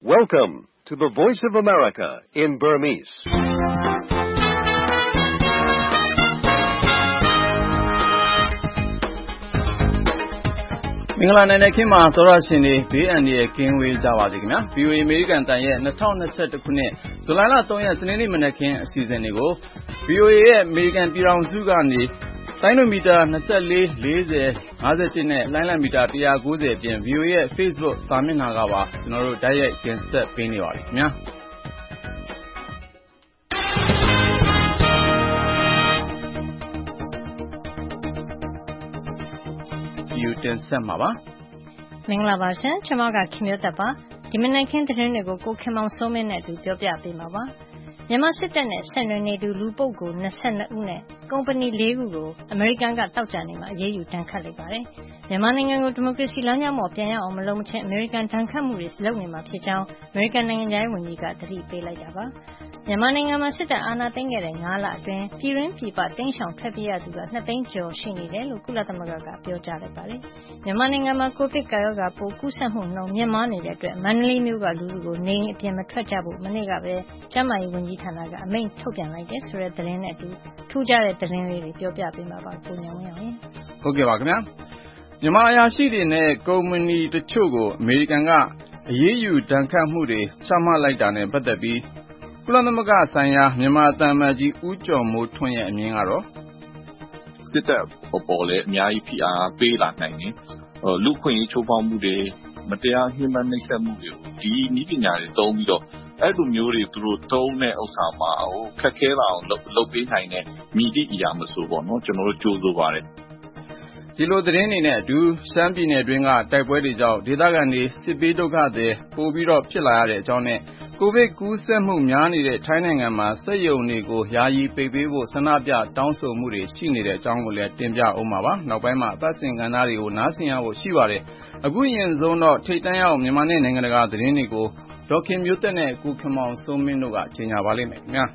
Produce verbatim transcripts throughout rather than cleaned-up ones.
Welcome to the Voice of America in Burmese. ။မင်္ဂလာနိုင်တဲ့ခင်မှာသောရရှင်တွေဘေးအန္တရာယ်ကင်းဝေးကြပါစေခင်ဗျာ။ ဗွီအိုအေ အမေရိကန်တန်ရဲ့၂၀၂၁ခုနှစ်ဇူလိုင်လ၃ရက်စနေနေ့မနက်ခင်းအစီအစဉ်တွေကို ဗွီအိုအေ ရဲ့အမေရိကန်ပြည်ထောင်စုကနေတိုင်းလိုမီတာ၂၄ ၄၀ ၅၁နဲ့လိုင်းလံမီတာ၁၉၀အပြင် ဗွီအိုအေ ရဲ့ Facebook စာမျက်နှာကပါကျွန်တော်တို့တိုက်ရိုက်တင်ဆက်ပေးနေပါပြီခင်ဗျာ။တင်ဆက်မှာပါမင်္ဂလာပါရှင်ကျွန်မကခင်မျိုးသက်ပါဒီမနက်ခင်းသတင်းတွေကိုကိုခင်မောင်စိုးမင်းနဲ့အတူပြောပြပေးမှာပါမြန်မာစစ်တပ်နဲ့ဆက်နွယ်နေသူလူပုဂ္ဂိုလ်၂၂ဦးနဲ့ကုမ္ပဏီ၄ခုကိုအမေရိကန်ကတောက်ကြနေမှာအရေးယူတန်းခတ်လိုက်ပါတယ်မြန်မာနိုင်ငံကိုဒီမိုကရေစီလမ်းကြောင်းပေါ်ပြန်ရအောင်မလုပ်မချင်းအမေရိကန်တန်းခတ်မှုတွေလုပ်နေမှာဖြစ်ကြောင်းအမေရိကန်နိုင်ငံသားဝန်ကြီးကသတိပေးလိုက်တာပါမြန်မာနိုင်ငံမှာစစ်တပ်အာဏာသိမ်းခဲ့တဲ့၅လအတွင်းပြည်တွင်းပြည်ပတင်းရှောင်ထွက်ပြေးရသူက၂သိန်းကျော်ရှိနေတယ်လို့ကုလသမဂ္ဂကပြောကြားလိုက်ပါတယ်မြန်မာနိုင်ငံမှာကိုဗစ်ကာရောဂါပိုးကူးစက်မှုနှုန်းမြင့်မားနေတဲ့အတွက်မန္တလေးမြို့ကလူလူကိုနေအိမ်အပြင်မထွက်ကြဖို့မနေ့ကပဲကျန်းမာရေးဝန်ကြီးဌာနကအမိန့်ထုတ်ပြန်လိုက်တဲ့ဆိုတဲ့သတင်းနဲ့အတူထူးခြားတဲ့သတင်းလေးတွေပြောပြပေးမှာပါကိုညောင်ရောင်ရင်ဟုတ်ကဲ့ပါခင်ဗျာမြန်မာအရာရှိတွေနဲ့ကုမ္ပဏီတချို့ကိုအမေရိကန်ကအရေးယူဒဏ်ခတ်မှုတွေချမှတ်လိုက်တာနဲ့ပတ်သက်ပြီးကုလသမဂ္ဂဆိုင်ရာမြန်မာသံအမတ်ကြီးဦးကျော်မိုးထွန်းရဲ့အမြင်ကတော့စစ်တပ်ပေါ်ပေါ်လည်းအများကြီးဖိအားပေးလာနိုင်တယ်လူခွင့်ရေးချိုးဖောက်မှုတွေမတရားညှဉ်းပန်းနှိပ်စက်မှုတွေကိုဒီနည်းပညာတွေသုံးပြီးတော့အဲ့လိုမျိုးတွေသူတို့သုံးတဲ့ဥစ္စာမှာဟိုခက်ခဲလာအောင်လုပ်ပေးနိုင်တဲ့မိသည့်အရာမဆိုပေါ့နော်ကျွန်တော်တို့ကြိုးစားပါတယ်ဒီလိုသတင်းတွေနဲ့အတူရှမ်းပြည်နယ်တွင်းကတိုက်ပွဲတွေကြောင့်ဒေသခံတွေစစ်ပေးဒုက္ခတွေပိုပြီးတော့ဖြစ်လာရတဲ့အကြောင်းနဲ့ကိုဗစ်ကူးစက်မှုများနေတဲ့ထိုင်းနိုင်ငံမှာစက်ရုံတွေကိုယာယီပိတ်ပေးဖို့ဆန္ဒပြတောင်းဆိုမှုတွေရှိနေတဲ့အကြောင်းကိုလည်းတင်ပြအောင်ပါပါနောက်ပိုင်းမှာအသက်ရှင်ကဏ္ဍတွေကိုနားဆင်ရဖို့ရှိပါတယ်အခုရင်ဆုံးတော့ထိတ်တန့်ရောက်မြန်မာနဲ့နိုင်ငံတကာသတင်းတွေကိုဒေါက်ခင်မျိုးသက်နဲ့ကိုခင်မောင်စိုးမင်းတို့ကကြီးညာပါလိမ့်မယ်ခင်ဗျာ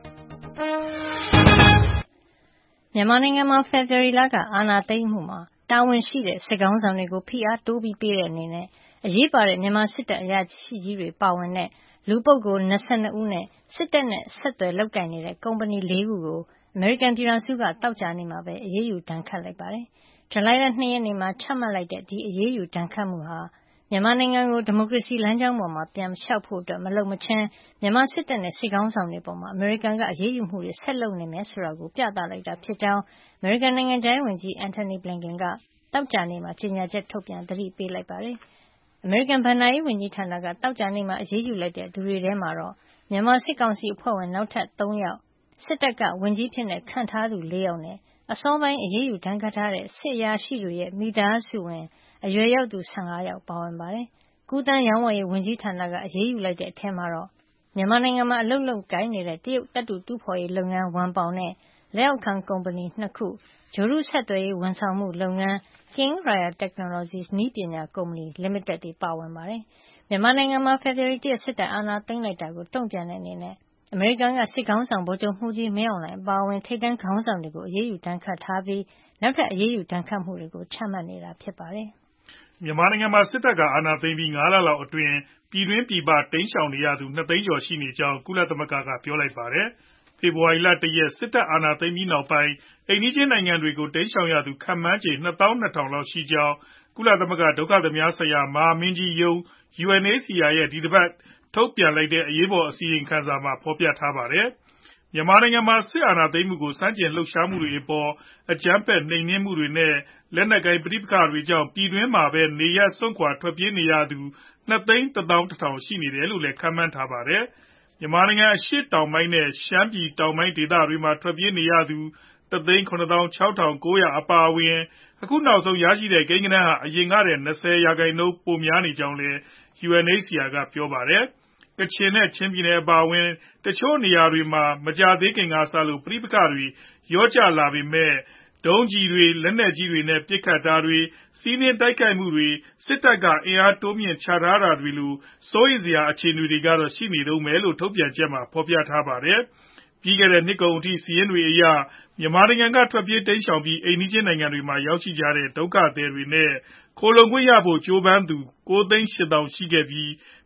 မြန်မာနိုင်ငံမှာဖေဖော်ဝါရီလကအာဏာသိမ်းမှုမှာတာဝန်ရှိတဲ့စစ်ကောင်ဆောင်တွေကိုဖိအားတိုးပြီးပေးတဲ့အနေနဲ့အရေးပါတဲ့မြန်မာစစ်တပ်အရာရှိကြီးတွေပါဝင်တဲ့လူပုဂ္ဂိုလ်၂၂ဦးနဲ့စစ်တပ်နဲ့ဆက်သွယ်လုပ်ကိုင်နေတဲ့ကုမ္ပဏီ၄ခုကိုအမေရိကန်ပြည်ထောင်စုကတောက်ကြနေမှာပဲအရေးယူဒဏ်ခတ်လိုက်ပါတယ်။ဇူလိုင်လ၂ရက်နေ့မှာချမှတ်လိုက်တဲ့ဒီအရေးယူဒဏ်ခတ်မှုဟာမြန်မာနိုင်ငံကိုဒီမိုကရေစီလမ်းကြောင်းပေါ်မှာပြန်လျှောက်ဖို့အတွက်မလုပ်မချင်းမြန်မာစစ်တပ်နဲ့စစ်ကောင်ဆောင်တွေပေါ်မှာအမေရိကန်ကအရေးယူမှုတွေဆက်လုပ်နေမယ်ဆိုတာကိုပြသလိုက်တာဖြစ်ကြောင်းအမေရိကန်နိုင်ငံခြားရေးဝန်ကြီး Antony Blinken ကတောက်ကြနေမှာကြေညာချက်ထုတ်ပြန်သတိပေးလိုက်ပါတယ်။အမေရိကန်ဘဏ္ဍာရေးဝန်ကြီးဌာနကတောက်ကြနေမှာအရေးယူလိုက်တဲ့သူတွေထဲမှာတော့မြန်မာစစ်ကောင်စီအဖွဲ့ဝင်နောက်ထပ်၃ယောက်စစ်တပ်ကဝန်ကြီးဖြစ်တဲ့ခန့်ထားသူ၄ယောက်နဲ့အစောပိုင်းအရေးယူဒဏ်ခတ်ထားတဲ့စစ်အရာရှိတွေရဲ့မိသားစုဝင်အရွယ်ရောက်သူ၁၅ယောက်ပါဝင်ပါတယ်။ကူးတန်းရောင်းဝယ်ရေးဝန်ကြီးဌာနကအရေးယူလိုက်တဲ့အထက်မှာတော့မြန်မာနိုင်ငံမှာအလုပ်လုပ်ကိုင်နေတဲ့တရုတ်တပ်တူတူဖော်ရေးလုပ်ငန်းဝန်ပောင်နဲ့လက်အောက်ခံကုမ္ပဏီ၂ခုဂျိုရုဆက်သွယ်ရေးဝန်ဆောင်မှုလုပ်ငန်း King Royal Technologies နည်းပညာကုမ္ပဏီ Limited တွေပါဝင်ပါတယ်။မြန်မာနိုင်ငံမှာဖေဖော်ဝါရီလ၁ရက်စစ်တပ်အာဏာသိမ်းလိုက်တာကိုတုံ့ပြန်တဲ့အနေနဲ့အမေရိကန်ကစစ်ခေါင်းဆောင်ဗိုလ်ချုပ်မှူးကြီးမင်းအောင်လှိုင်အပါအဝင်ထိပ်တန်းခေါင်းဆောင်တွေကိုအရေးယူဒဏ်ခတ်ထားပြီးနောက်ထပ်အရေးယူဒဏ်ခတ်မှုတွေကိုချမှတ်နေတာဖြစ်ပါတယ်။မြန်မာနိုင်ငံမှာစစ်တပ်ကအာဏာသိမ်းပြီး၅လလောက်အတွင်းပြည်တွင်းပြည်ပတင်းရှောင်နေရသူ၂သိန်းကျော်ရှိနေကြောင်းကုလသမဂ္ဂကပြောလိုက်ပါတယ်။ဖေဖော်ဝါရီလ၁ရက်စစ်တပ်အာဏာသိမ်းပြီးနောက်ပိုင်းအိမ်နီးချင်းနိုင်ငံတွေကိုတင်းရှောင်ရသူခန့်မှန်းခြေ၂သောင်း၂ထောင်လောက်ရှိကြောင်းကုလသမဂ္ဂဒုက္ခသည်များဆိုင်ရာမဟာမင်းကြီးရုံး U N H C R ရဲ့ဒီတပတ်ထုတ်ပြန်လိုက်တဲ့အရေးပေါ်အစီရင်ခံစာမှာဖော်ပြထားပါတယ်။မြန်မာနိုင်ငံမှာစစ်အာဏာသိမ်းမှုကိုစတင်လှုပ်ရှားမှုတွေအပေါ်အကြမ်းဖက်နှိမ်နင်းမှုတွေနဲ့လက်နက်ကိုင်ပဋိပက္ခတွေကြောင့်ပြည်တွင်းမှာပဲနေရပ်စွန့်ခွာထွက်ပြေးနေရသူ၂သိန်း၁သောင်း၁ထောင်ရှိနေတယ်လို့လည်းခန့်မှန်းထားပါတယ်။မြန်မာနိုင်ငံအရှေ့တောင်ပိုင်းနဲ့ရှမ်းပြည်တောင်ပိုင်းဒေသတွေမှာထွက်ပြေးနေရသူ၁သိန်း၇သောင်း၆ထောင်၉ရာအပါအဝင်အခုနောက်ဆုံးရရှိတဲ့ကိန်းဂဏန်းဟာအရင်ကတည်းက၂၀ရာခိုင်နှုန်းပိုများနေကြောင်းလည်း U N H C R ကပြောပါတယ်။ကချင်နဲ့ချင်းပြည်နယ်အပါအဝင်တချို့နေရာတွေမှာမကြာသေးခင်ကစလို့ပဋိပက္ခတွေလျော့ကျလာပေမဲ့ဒုံးကျည်တွေလက်နက်ကြီးတွေနဲ့ပစ်ခတ်တာတွေစီးနင်းတိုက်ခိုက်မှုတွေစစ်တပ်ကအင်အားတိုးမြှင့်ချထားတာတွေလိုစိုးရိမ်စရာအခြေအနေတွေကတော့ရှိနေတုန်းပဲလို့ထုတ်ပြန်ချက်မှာဖော်ပြထားပါတယ်။ပြီးခဲ့တဲ့နှစ်ကုန်အထိစာရင်းတွေအရမြန်မာနိုင်ငံကထွက်ပြေးတိမ်းရှောင်ပြီးအိမ်နီးချင်းနိုင်ငံတွေမှာရောက်ရှိကြတဲ့ဒုက္ခသည်တွေနဲ့ခိုလုံခွင့်ရဖို့ကြိုးပမ်းသူ၉သိန်း၈သောင်းရှိခဲ့ပြီး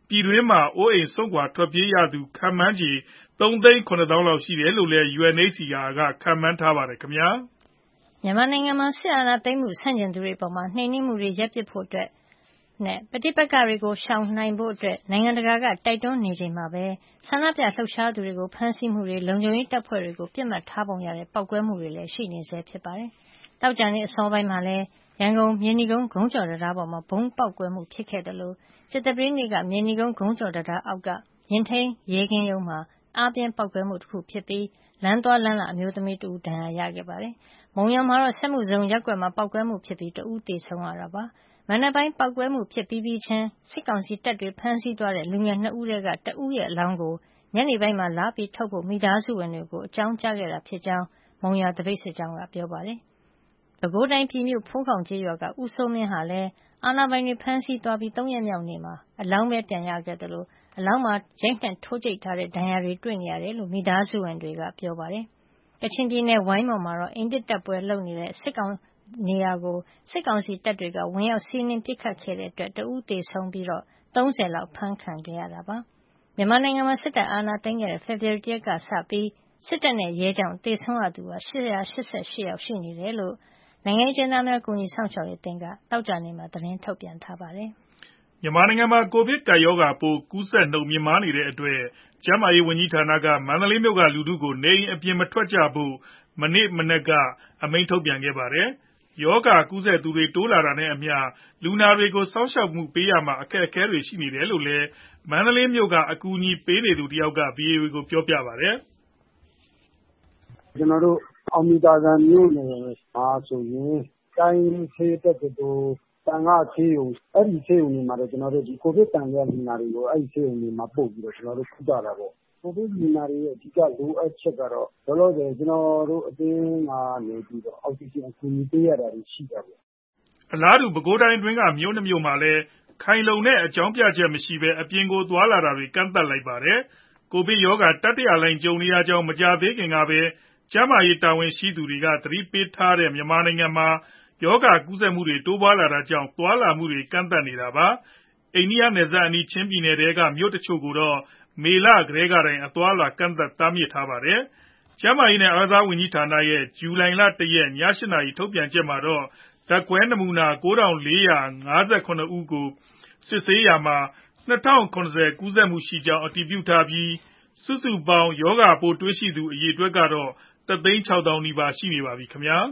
ပြည်တွင်းမှာအိုးအိမ်စွန့်ခွာထွက်ပြေးရသူခန့်မှန်းခြေသုံးသိန်းခုနှစ်သောင်းလောက်ရှိတယ်လို့လည်း ယူအန်အိတ်စီအာကခန့်မှန်းထားပါတယ်ခင်ဗျာမြန်မာနိုင်ငံမှာစစ်အာဏာသိမ်းမှုဆန့်ကျင်သူတွေပေါ်မှာနှိမ်နင်းမှုတွေရပ်ပစ်ဖို့အတွက်နဲ့ပဋိပက္ခတွေကိုရှောင်နိုင်ဖို့အတွက်နိုင်ငံတကာကတိုက်တွန်းနေချိန်မှာပဲဆန္ဒပြလှုပ်ရှားသူတွေကိုဖမ်းဆီးမှုတွေလုံခြုံရေးတပ်ဖွဲ့တွေကိုပြစ်မှတ်ထားပုံရတဲ့ပောက်ကွဲမှုတွေလည်းရှိနေဆဲဖြစ်ပါတယ်။တောက်ကြနေ့အစောပိုင်းမှာလည်းရန်ကုန်မြေနီကုန်းဂုံးကျော်တရားပေါ်မှာဘုံပောက်ကွဲမှုဖြစ်ခဲ့တယ်လို့စစ်တပင်းတွေကမြေနီကုန်းဂုံးကျော်တရားအောက်ကရင်ထိန်ရေကင်းရုံးမှာအားပြင်းပောက်ကွဲမှုတစ်ခုဖြစ်ပြီးလမ်းသွားလမ်းလာအမျိုးသမီးတူဒဏ်ရာရခဲ့ပါတယ်။မုံရွာမှာတော့စက်မှုဇုံရက်ကွက်မှာပောက်ကွဲမှုဖြစ်ပြီးတဦးသေဆုံးရတာပါ။မနက်ပိုင်းပောက်ကွဲမှုဖြစ်ပြီးပြီးချင်းစစ်ကောင်စီတပ်တွေဖမ်းဆီးသွားတဲ့လူငယ်နှစ်ဦးထဲကတဦးရဲ့အလောင်းကိုညနေပိုင်းမှာလာပြီးထုတ်ဖို့မိသားစုဝင်တွေကိုအကြောင်းကြားခဲ့တာဖြစ်ကြောင်းမုံရွာတပိတ်စစ်ကြောင်းကပြောပါတယ်။ပဲခူးတိုင်းပြည်မြို့ဖိုးခေါင်ကျေးရွာကဦးစိုးမင်းဟာလည်းအာဏာပိုင်တွေဖမ်းဆီးသွားပြီးသုံးရက်မြောက်နေ့မှာအလောင်းပဲပြန်ရခဲ့တယ်လို့အလောင်းမှာရိုက်နှက်ထိုးကြိတ်ထားတဲ့ဒဏ်ရာတွေတွေ့နေရတယ်လို့မိသားစုဝင်တွေကပြောပါတယ်။ကချင်ပြည်နယ်ဝိုင်းမော်မှာတော့အိမ်တစ်တပ်ပွဲလုပ်နေတဲ့စစ်ကောင်နေရာကိုစစ်ကောင်စီတပ်တွေကဝင်ရောက်စီးနင်းပစ်ခတ်ခဲ့တဲ့အတွက်တဦးသေဆုံးပြီးတော့သုံးဆယ်လောက်ဖမ်းခံခဲ့ရတာပါ။မြန်မာနိုင်ငံမှာစစ်တပ်အာဏာသိမ်းခဲ့တဲ့ဖေဖော်ဝါရီလကစပြီးစစ်တပ်နဲ့ရဲကြောင့်သေဆုံးရသူဟာရှစ်ရာရှစ်ဆယ့်ရှစ်ယောက်ရှိနေတယ်လို့နိုင်ငံရေးကျင်းသားများကူညီဆောင်ရှောက်ရေးတင်ကတောက်ကြနေမှာသတင်းထုတ်ပြန်ထားပါတယ်။မြန်မာနိုင်ငံမှာကိုဗစ်ကပ်ရောဂါပိုးကူးစက်နှုန်းမြင့်မားနေတဲ့အတွက်ကျန်းမာရေးဝန်ကြီးဌာနကမန္တလေးမြို့ကလူထုကိုနေအိမ်အပြင်မထွက်ကြဖို့မနေ့မနက်ကအမိန့်ထုတ်ပြန်ခဲ့ပါတယ်။ရောဂါကူးစက်သူတွေတိုးလာတာနဲ့အမျှလူနာတွေကိုစောင့်ရှောက်မှုပေးရမှာအခက်အခဲတွေရှိနေတယ်လို့လည်းမန္တလေးမြို့ကအကူအညီပေးနေသူတယောက်က ဗွီအိုအေကိုပြောပြပါတယ်။ကျွန်တော်တို့အောင်မီတာကန်မြို့နယ်မှာဆိုရင်တိုင်းဆေးတက်တူတန်ခါဆေးရုံအဲ့ဒီဆေးရုံတွေမှာတော့ကျွန်တော်တို့ဒီကိုဗစ်တန်ရလူနာတွေကိုအဲ့ဒီဆေးရုံတွေမှာပို့ပြီးတော့ကျွန်တော်တို့ကုသတာပေါ့ကိုဗစ်လူနာတွေရဲ့အဓိကလိုအပ်ချက်ကတော့လောလောဆယ်ကျွန်တော်တို့အတင်းကနေပြီးတော့အောက်ဆီဂျင်အကူအညီပေးရတာရှိတာပေါ့အလားတူပဲခူးတိုင်းတွင်းကမြို့နှမျိုးမှာလည်းခိုင်လုံတဲ့အကြောင်းပြချက်မရှိဘဲအပြင်ကိုသွားလာတာတွေကန့်သတ်လိုက်ပါတယ်ကိုဗစ်ရောဂါတတိယလှိုင်းကြုံနေရကြောင်းမကြသေးခင်ကပဲကျန်းမာရေးတာဝန်ရှိသူတွေကသတိပေးထားတဲ့မြန်မာနိုင်ငံမှာရောဂါကူးစက်မှုတွေတိုးပွားလာတာကြောင့်သွာလာမှုတွေကန့်သတ်နေတာပါအိန္ဒိယနယ်စပ်အနီးချင်းပြည်နယ်တွေကမြို့တချို့ကိုတော့မေလကလေးကတိုင်အသွားလာကန့်သတ်တားမြစ်ထားပါတယ်ကျန်းမာရေးနဲ့အားကစားဝန်ကြီးဌာနရဲ့ဇူလိုင်လတရက်ည၈နာရီထုတ်ပြန်ချက်မှာတော့ဓာတ်ခွဲနမူနာ၉ထောင်လေးရာ၅ဆယ်ခုနစ်ဦးကိုစစ်ဆေးရာမှာ၂ထောင်၇ဝကူးစက်မှုရှိကြောင်းအတည်ပြုထားပြီးစုစုပေါင်းရောဂါပိုးတွေ့ရှိသူအရေအတွက်ကတော့တသိန်း၆သောင်းနီးပါးရှိနေပါပြီခင်ဗျာ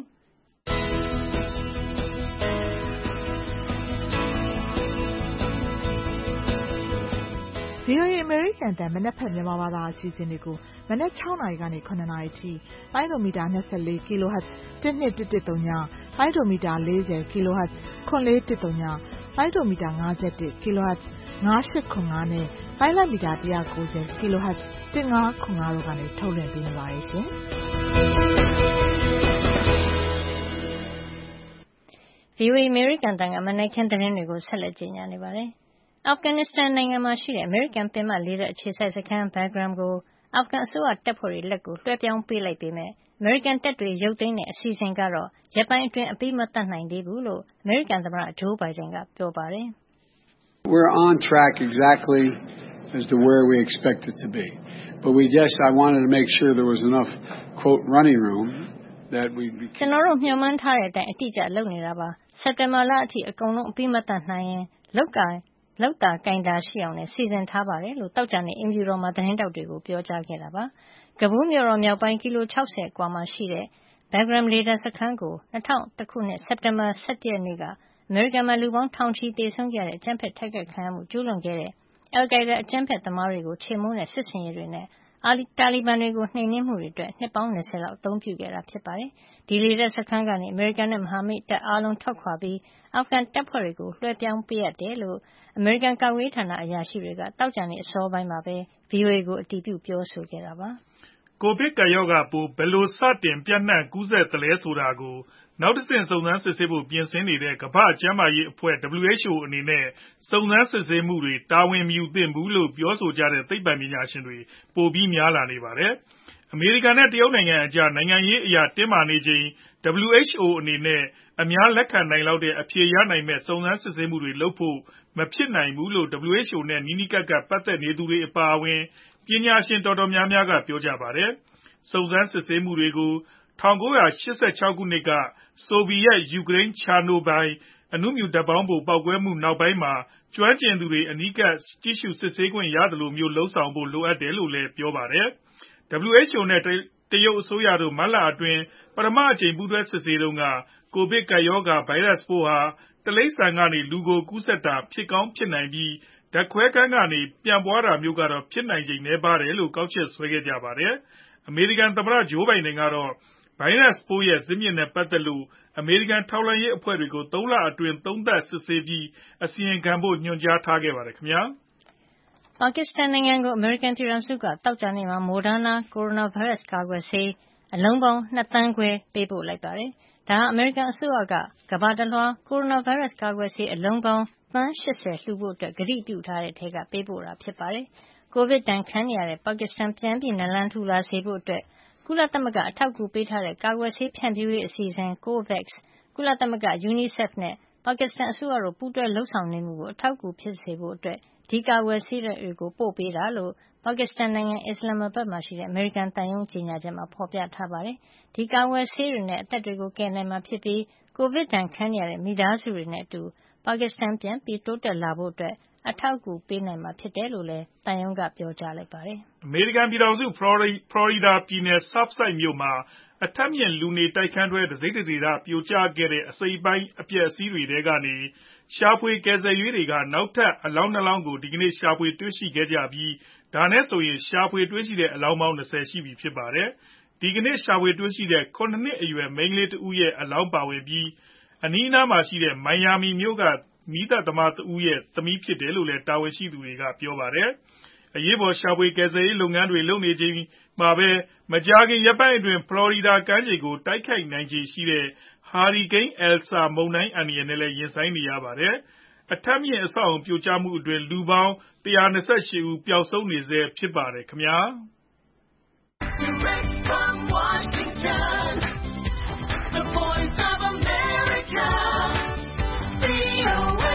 ဗွီအိုအေအမေရိကန်တန်မနက်ဖက်မြန်မာဘာသာအစီအစဉ်တွေကိုမနက်၆နာရီကနေခုနှစ်နာရီထိလိုင်းဒိုမီတာ၂၄ kHz ၁၂၁၁၃ညလိုင်းဒိုမီတာ၄ဝ kHz ခွန်လေးတစ်သုံးညလိုင်းဒိုမီတာ၅၁ kHz ၅၈ခွန်၅နဲ့လိုင်းလိုက်မီတာ၁၉ဝ kHz ၁၅ခွန်၅တို့ကနေထုတ်လွှင့်ပေးနေပါတယ်ရှင်။ဗွီအိုအေအမေရိကန်တန်ကမနက်ခင်းသတင်းတွေကိုဆက်လက်ကြီးညာနေပါတယ်။အာဖဂန်နစ္စတန်နိုင်ငံမှာရှိတဲ့အမေရိကန်ပင်မလေးတပ်အခြေစိုက်စခန်း Bagram ကိုအာဖဂန်အစိုးရတပ်ဖွဲ့တွေလက်ကိုလွှဲပြောင်းပေးလိုက်ပေမဲ့အမေရိကန်တပ်တွေရုပ်သိမ်းတဲ့အစီအစဉ်ကတော့ရက်ပိုင်းအတွင်းအပြီးမသတ်နိုင်သေးဘူးလို့အမေရိကန်သမ္မတဂျိုးဘိုင်ဒန်ကပြောပါတယ်။ We're on track exactly as to where we expect it to be. But we just I wanted to make sure there was enough quote running room that we ကျွန်တော်တို့မျှော်မှန်းထားတဲ့အတိုင်းအတိအကျလုပ်နေတာပါစက်တင်ဘာလအထိအကုန်လုံးအပြီးမသတ်နိုင်ရင်လောက်ကလောက်တာကင်တာရှိအောင်နဲ့စီစဉ်ထားပါတယ်လို့တောက်ကြနေအင်ဖြူတော်မှာသတင်းတောက်တွေကိုပြောကြားခဲ့တာပါကဘူးမြို့တော်မြောက်ပိုင်းကီလို၆ဝကွာမှာရှိတဲ့ Bagram လေတပ်စခန်းကို၂၀၀၁ခုနှစ်စက်တင်ဘာ၁၁ရက်နေ့ကအမေရိကန်မှာလူပေါင်းထောင်ချီသေဆုံးခဲ့တဲ့အကြမ်းဖက်တိုက်ခိုက်ခံရမှုကျူးလွန်ခဲ့တဲ့အယ်လ်ကိုင်းဒါအကြမ်းဖက်သမားတွေကိုချေမှုန်းတဲ့စစ်ဆင်ရေးတွေနဲ့အာလီတာလီဘန်တွေကိုနှိမ်နင်းမှုတွေအတွက်နှစ်ပေါင်း၂ဝလောက်အသုံးပြုခဲ့တာဖြစ်ပါတယ်ဒီလေတပ်စခန်းကနေအမေရိကန်နဲ့မဟာမိတ်တပ်အားလုံးထွက်ခွာပြီးအာဖဂန်တပ်ဖွဲ့တွေကိုလွှဲပြောင်းပေးရတယ်လို့အမေရိကန်ကာကွယ်ရေးဌာနအရာရှိတွေကတောက်ကြနေအစောပိုင်းမှာပဲ ဗွီအိုအေကိုအတည်ပြုပြောဆိုခဲ့တာပါကိုဗစ်ကပ်ရောဂါပိုးဘယ်လိုစတင်ပြန့်နှံ့ကူးစက်သလဲဆိုတာကိုနောက်တစ်ဆင့်စုံစမ်းစစ်ဆေးဖို့ပြင်ဆင်နေတဲ့ကမ္ဘာ့ကျန်းမာရေးအဖွဲ့ W H O အနေနဲ့စုံစမ်းစစ်ဆေးမှုတွေတာဝန်မယူသင့်ဘူးလို့ပြောဆိုကြတဲ့သိပ္ပံပညာရှင်တွေပိုပြီးများလာနေပါတယ်။အမေရိကန်နဲ့တရုတ်နိုင်ငံအကြားနိုင်ငံရေးအရာတင်းမာနေချိန် W H O အနေနဲ့အများလက်ခံနိုင်လောက်တဲ့အဖြေရနိုင်မဲ့စုံစမ်းစစ်ဆေးမှုတွေလုပ်ဖို့မဖြစ်နိုင်ဘူးလို့ W H O နဲ့နီးနီးကပ်ကပ်ပတ်သက်နေသူတွေအပါအဝင်ပညာရှင်တော်တော်များများကပြောကြပါတယ်။စုံစမ်းစစ်ဆေးမှုတွေကို၁၉၈၆ခုနှစ်ကဆိုဗီယက်ယူကရိန်းချာနိုဘိုင်အဏုမြူဓာတ်ပေါင်းဖိုပေါက်ကွဲမှုနောက်ပိုင်းမှာကျွမ်းကျင်သူတွေအနီးကပ်ကြည့်ရှုစစ်ဆေးခွင့်ရသလိုမျိုးလုပ်ဆောင်ဖို့လိုအပ်တယ်လို့လည်းပြောပါတယ်။ W H O နဲ့တရုတ်အစိုးရတို့မတ်လအတွင်းပထမအကြိမ်ပူးတွဲစစ်ဆေးတုန်းကကိုဗစ်ကပ်ရောဂါဗိုင်းရပ်စ်ပိုးဟာတိရစ္ဆာန်ကနေလူကိုကူးစက်တာဖြစ်ကောင်းဖြစ်နိုင်ပြီးဓာတ်ခွဲခန်းကနေပြန့်ပွားတာမျိုးကတော့ဖြစ်နိုင်ခြေနည်းပါတယ်လို့ကောက်ချက်ဆွဲခဲ့ကြပါတယ်။ အမေရိကန်သမ္မတဂျိုးဘိုင်ဒန်ကတော့ဗိုင်းရပ်စ်ပိုးရဲ့ဇစ်မြစ်နဲ့ပတ်သက်လို့အမေရိကန်ထောက်လှမ်းရေးအဖွဲ့တွေကိုသုံးလအတွင်းသုံးသပ်စစ်ဆေးပြီးအစီရင်ခံဖို့ညွှန်ကြားထားခဲ့ပါတယ်ခင်ဗျာ။ပါကစ္စတန်နိုင်ငံကိုအမေရိကန်ပြည်ထောင်စုကသောကြာနေ့မှာ Moderna ကိုရိုနာဗိုင်းရပ်စ်ကာကွယ်ဆေးအလုံးပေါင်းနှစ်သန်းခွဲပေးပို့လိုက်ပါတယ်။ဒါဟာအမေရိကန်အစိုးရကကမ္ဘာတလွှားကိုရိုနာဗိုင်းရပ်စ်ကာကွယ်ဆေးအလုံးပေါင်းသန်း၈၀လှူဖို့ကတိပြုထားတဲ့ထဲကပေးပို့တာဖြစ်ပါတယ်။ကိုဗစ်ဒဏ်ခံနေရတဲ့ပါကစ္စတန်ပြန်ပြီးနလန်ထူလာစေဖို့အတွက်ကုလသမဂ္ဂအထောက်အကူပေးထားတဲ့ကာကွယ်ဆေးဖြန့်ဖြူးရေးအစီအစဉ် COVAX ကုလသမဂ္ဂ UNICEF နဲ့ပါကစ္စတန်အစိုးရတို့ပူးတွဲလုပ်ဆောင်နေမှုကိုအထောက်အကူဖြစ်စေဖို့အတွက်ဒီကာကွယ်ဆေးတွေကိုပို့ပေးတာလို့ပါကစ္စတန်နိုင်ငံအစ္စလာမ္မာဘတ်မှာရှိတဲ့အမေရိကန်သံရုံးကြေညာချက်မှာဖေါ်ပြထားပါတယ်။ဒီကာကွယ်ဆေးတွေနဲ့အသက်တွေကိုကယ်နိုင်မှာဖြစ်ပြီးကိုဗစ်ဒဏ်ခံနေရတဲ့မိသားစုတွေနဲ့အတူပါကစ္စတန်ပြန်ပြီးတိုးတက်လာဖို့အတွက်အထောက်အကူပေးနိုင်မှာဖြစ်တယ်လို့လည်းသံရုံးကပြောကြားလိုက်ပါတယ်။အမေရိကန်ပြည်ထောင်စုဖလော်ရီဒါပြည်နယ် Surfside မြို့မှာအထပ်မြင့်လူနေတိုက်ခန်းတွဲတစိမ့်တဒေသပြိုကျခဲ့တဲ့အစိတ်အပိုင်းအပျက်အစီးတွေထဲကနေရှာဖွေကယ်ဆယ်ရေးတွေကနောက်ထပ်အလောင်းနှစ်လောင်းကိုဒီကနေ့ရှာဖွေတွေ့ရှိခဲ့ကြပြီးဒါနဲ့ဆိုရင်ရှာဖွေတွေ့ရှိတဲ့အလောင်းပေါင်း၂၀ရှိပြီဖြစ်ပါတယ်။ဒီကနေ့ရှာဖွေတွေ့ရှိတဲ့၇နှစ်အရွယ်မိန်းကလေးတဦးရဲ့အလောင်းပါဝင်ပြီးအနီးအနားမှာရှိတဲ့မိုင်ယာမီမြို့ကမီးသတ်သမားတဦးရဲ့သမီးဖြစ်တယ်လို့လည်းတာဝန်ရှိသူတွေကပြောပါတယ်။အရေးပေါ်ရှာဖွေကယ်ဆယ်ရေးလုပ်ငန်းတွေလုပ်နေချိန်မှာပဲမကြာခင်ရက်ပိုင်းအတွင်းဖလော်ရီဒါကမ်းခြေကိုတိုက်ခိုက်နိုင်ခြေရှိတဲ့ဟာရီကိန်း Elsa မုန်တိုင်းအန္တရာယ်နဲ့လည်းရင်ဆိုင်နေရပါတယ်။အထပ်မြင့်အဆောက်အအုံပြိုကျမှုအတွင်းလူပေါင်း၁၂၈ဦးပျောက်ဆုံးနေဆဲဖြစ်ပါတယ်ခင်ဗျာ။ Direct from Washington, the voice of America, V O A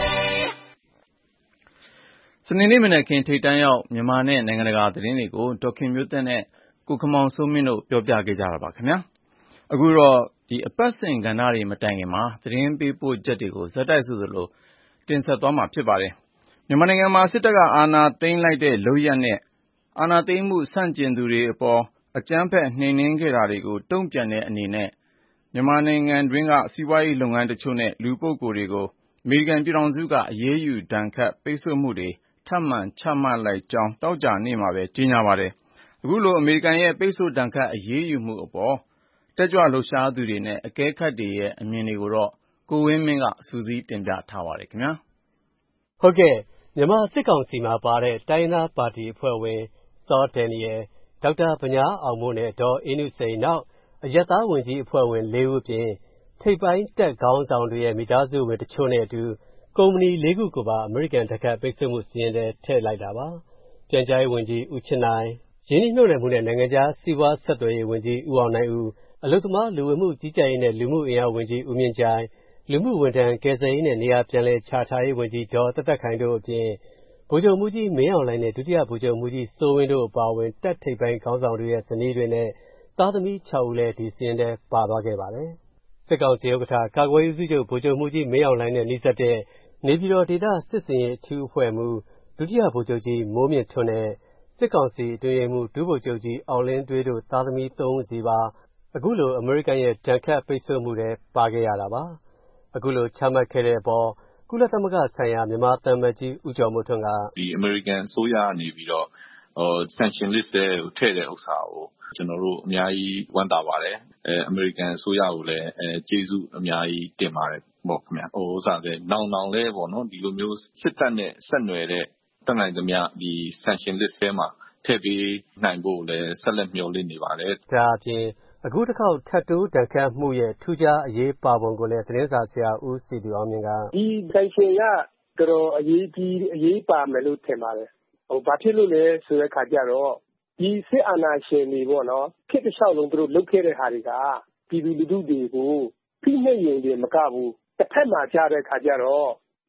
စနေနေ့မနက်ခင်းထိပ်တန်းရောက်မြန်မာနဲ့နိုင်ငံတကာသတင်းတွေကိုဒေါက်ခင်မျိုးသက်နဲ့ကိုခမောင်စိုးမင်းတို့ပြောပြခဲ့ကြတာပါခင်ဗျာ။အခုတော့ဒီအပတ်စဉ်ကဏ္ဍတွေမတိုင်ခင်မှာသတင်းပေးပို့ချက်တွေကိုဇက်တိုက်ဆိုသလိုတင်ဆက်သွားမှာဖြစ်ပါတယ်။မြန်မာနိုင်ငံမှာစစ်တပ်ကအာဏာသိမ်းလိုက်တဲ့လုပ်ရပ်နဲ့အာဏာသိမ်းမှုဆန့်ကျင်သူတွေအပေါ်အကြမ်းဖက်နှိမ်နင်းခဲ့တာတွေကိုတုံ့ပြန်တဲ့အနေနဲ့မြန်မာနိုင်ငံတွင်းကစီးပွားရေးလုပ်ငန်းတချို့နဲ့လူပုဂ္ဂိုလ်တွေကိုအမေရိကန်ပြည်ထောင်စုကအရေးယူဒဏ်ခတ်ပိတ်ဆို့မှုတွေထပ်မံချမှတ်လိုက်ကြောင်းသောကြာနေ့မှာပဲကြေညာပါတယ်။အခုလိုအမေရိကန်ရဲ့ပိတ်ဆို့ဒဏ်ခတ်အရေးယူမှုအပေါ်တက်ကြွလှုပ်ရှားသူတွေနဲ့အကဲခတ်တွေရဲ့အမြင်တွေကိုတော့ကိုဝင်းမင်းကစူးစီးတင်ပြထားပါတယ်ခင်ဗျာ။ဟုတ်ကဲ့မြန်မာစစ်ကောင်စီမှာပါတဲ့တိုင်းသားပါတီအဖွဲ့ဝင်စောဒယ်နီယယ်ဒေါက်တာဗညားအောင်မိုးနဲ့ဒေါ်အေးနုစိန်နောက်အရက်သားဝန်ကြီးအဖွဲ့ဝင်၄ဦးပြင်ထိပ်ပိုင်းတက်ခေါင်းဆောင်တွေရဲ့မိသားစုဝင်တချို့နဲ့အတူကုမ္ပဏီလေးခုကိုပါအမေရိကန်တခတ်ပိတ်ဆို့မှုစီရင်တဲ့ထည့်လိုက်တာပါ။ပြန်ကြားရေးဝန်ကြီးဦးချစ်နိုင်ရင်းနှီးမြှုပ်နှံမှုနဲ့နိုင်ငံခြားစီးပွားဆက်သွယ်ရေးဝန်ကြီးဦးအောင်နိုင်ဦးအလုပ်သမားလူဝင်မှုကြီးကြပ်ရေးနဲ့လူမှုအင်အားဝန်ကြီးဦးမြင့်ကြိုင်လူမှုဝန်ထမ်းကယ်ဆယ်ရေးနဲ့နေရာပြန်လည်ချထားရေးဝန်ကြီးဒေါ်သက်သက်ခိုင်တို့အပြင်ဗိုလ်ချုပ်မှူးကြီးမင်းအောင်လှိုင်နဲ့ဒုတိယဗိုလ်ချုပ်မှူးကြီးစိုးဝင်းတို့အပါအဝင်တပ်ထိပ်ပိုင်းခေါင်းဆောင်တွေရဲ့ဇနီးတွေနဲ့သားသမီး၆ဦးလည်းဒီစီရင်ထဲပါသွားခဲ့ပါတယ်။စစ်ကောင်စီဥက္ကဋ္ဌကာကွယ်ရေးဦးစီးချုပ်ဗိုလ်ချုပ်မှူးကြီးမင်းအောင်လှိုင်နဲ့နှိစက်တဲ့နေပြည်တော်ဒေသစစ်စင်ရေးအထူးအဖွဲ့မှူးဒုတိယဗိုလ်ချုပ်ကြီးမိုးမြင့်ထွန်းနဲ့စစ်ကောင်စီအတွင်းရေးမှူးဒုဗိုလ်ချုပ်ကြီးအောင်လင်းတွေးတို့သားသမီး၃ဦးစီပါအခုလိုအမေရိကန်ရဲ့ဒဏ်ခတ်ပိတ်ဆို့မှုတွေပါခဲ့ရတာပါ။အခုလိုချမှတ်ခဲ့တဲ့အပေါ်ကုလသမဂ္ဂဆိုင်ရာမြန်မာသံအမတ်ကြီးဦးကျော်မိုးထွန်းကဒီအမေရိကန်အစိုးရကနေပြီးတော့ဟို sanction list ထဲကိုထည့်တဲ့ဥစ္စာကိုကျွန်တော်တို့အများကြီးဝမ်းသာပါတယ်အဲအမေရိကန်အစိုးရကိုလည်းအဲကျေးဇူးအများကြီးတင်ပါတယ်ပေါ့ခင်ဗျဟိုဥစ္စာလည်းနောင်နောင်လဲပေါ့နော်ဒီလိုမျိုးစစ်တပ်နဲ့ဆက်နွယ်တဲ့တက်နိုင်သမျှဒီ sanction list ထဲမှာထည့်ပေးနိုင်ဖို့လည်းဆက်လက်မျှော်လင့်နေပါတယ်ဒါအပြင်အခုတစ်ခေါက်ထပ်တိုးဒဏ်ခတ်မှုရဲ့ထူးခြားအရေးပါပုံကိုလည်းသတင်းစာဆရာဦးစီသူအောင်မြင့်ကဒီ sanction ကတော်တော်အရေးကြီးအရေးပါမယ်လို့ထင်ပါတယ်ဟိုဘာဖြစ်လို့လဲဆိုတဲ့ခါကျတော့ဒီစစ်အာဏာရှင်တွေပေါ့နော်ခေတ်တစ်လျှောက်လုံးသူတို့လုပ်ခဲ့တဲ့ဟာတွေကပြည်သူလူထုတွေကိုဖိနှိပ်ရင်တွေမကဘူးတစ်ဖက်မှာကြားတဲ့ခါကျတော့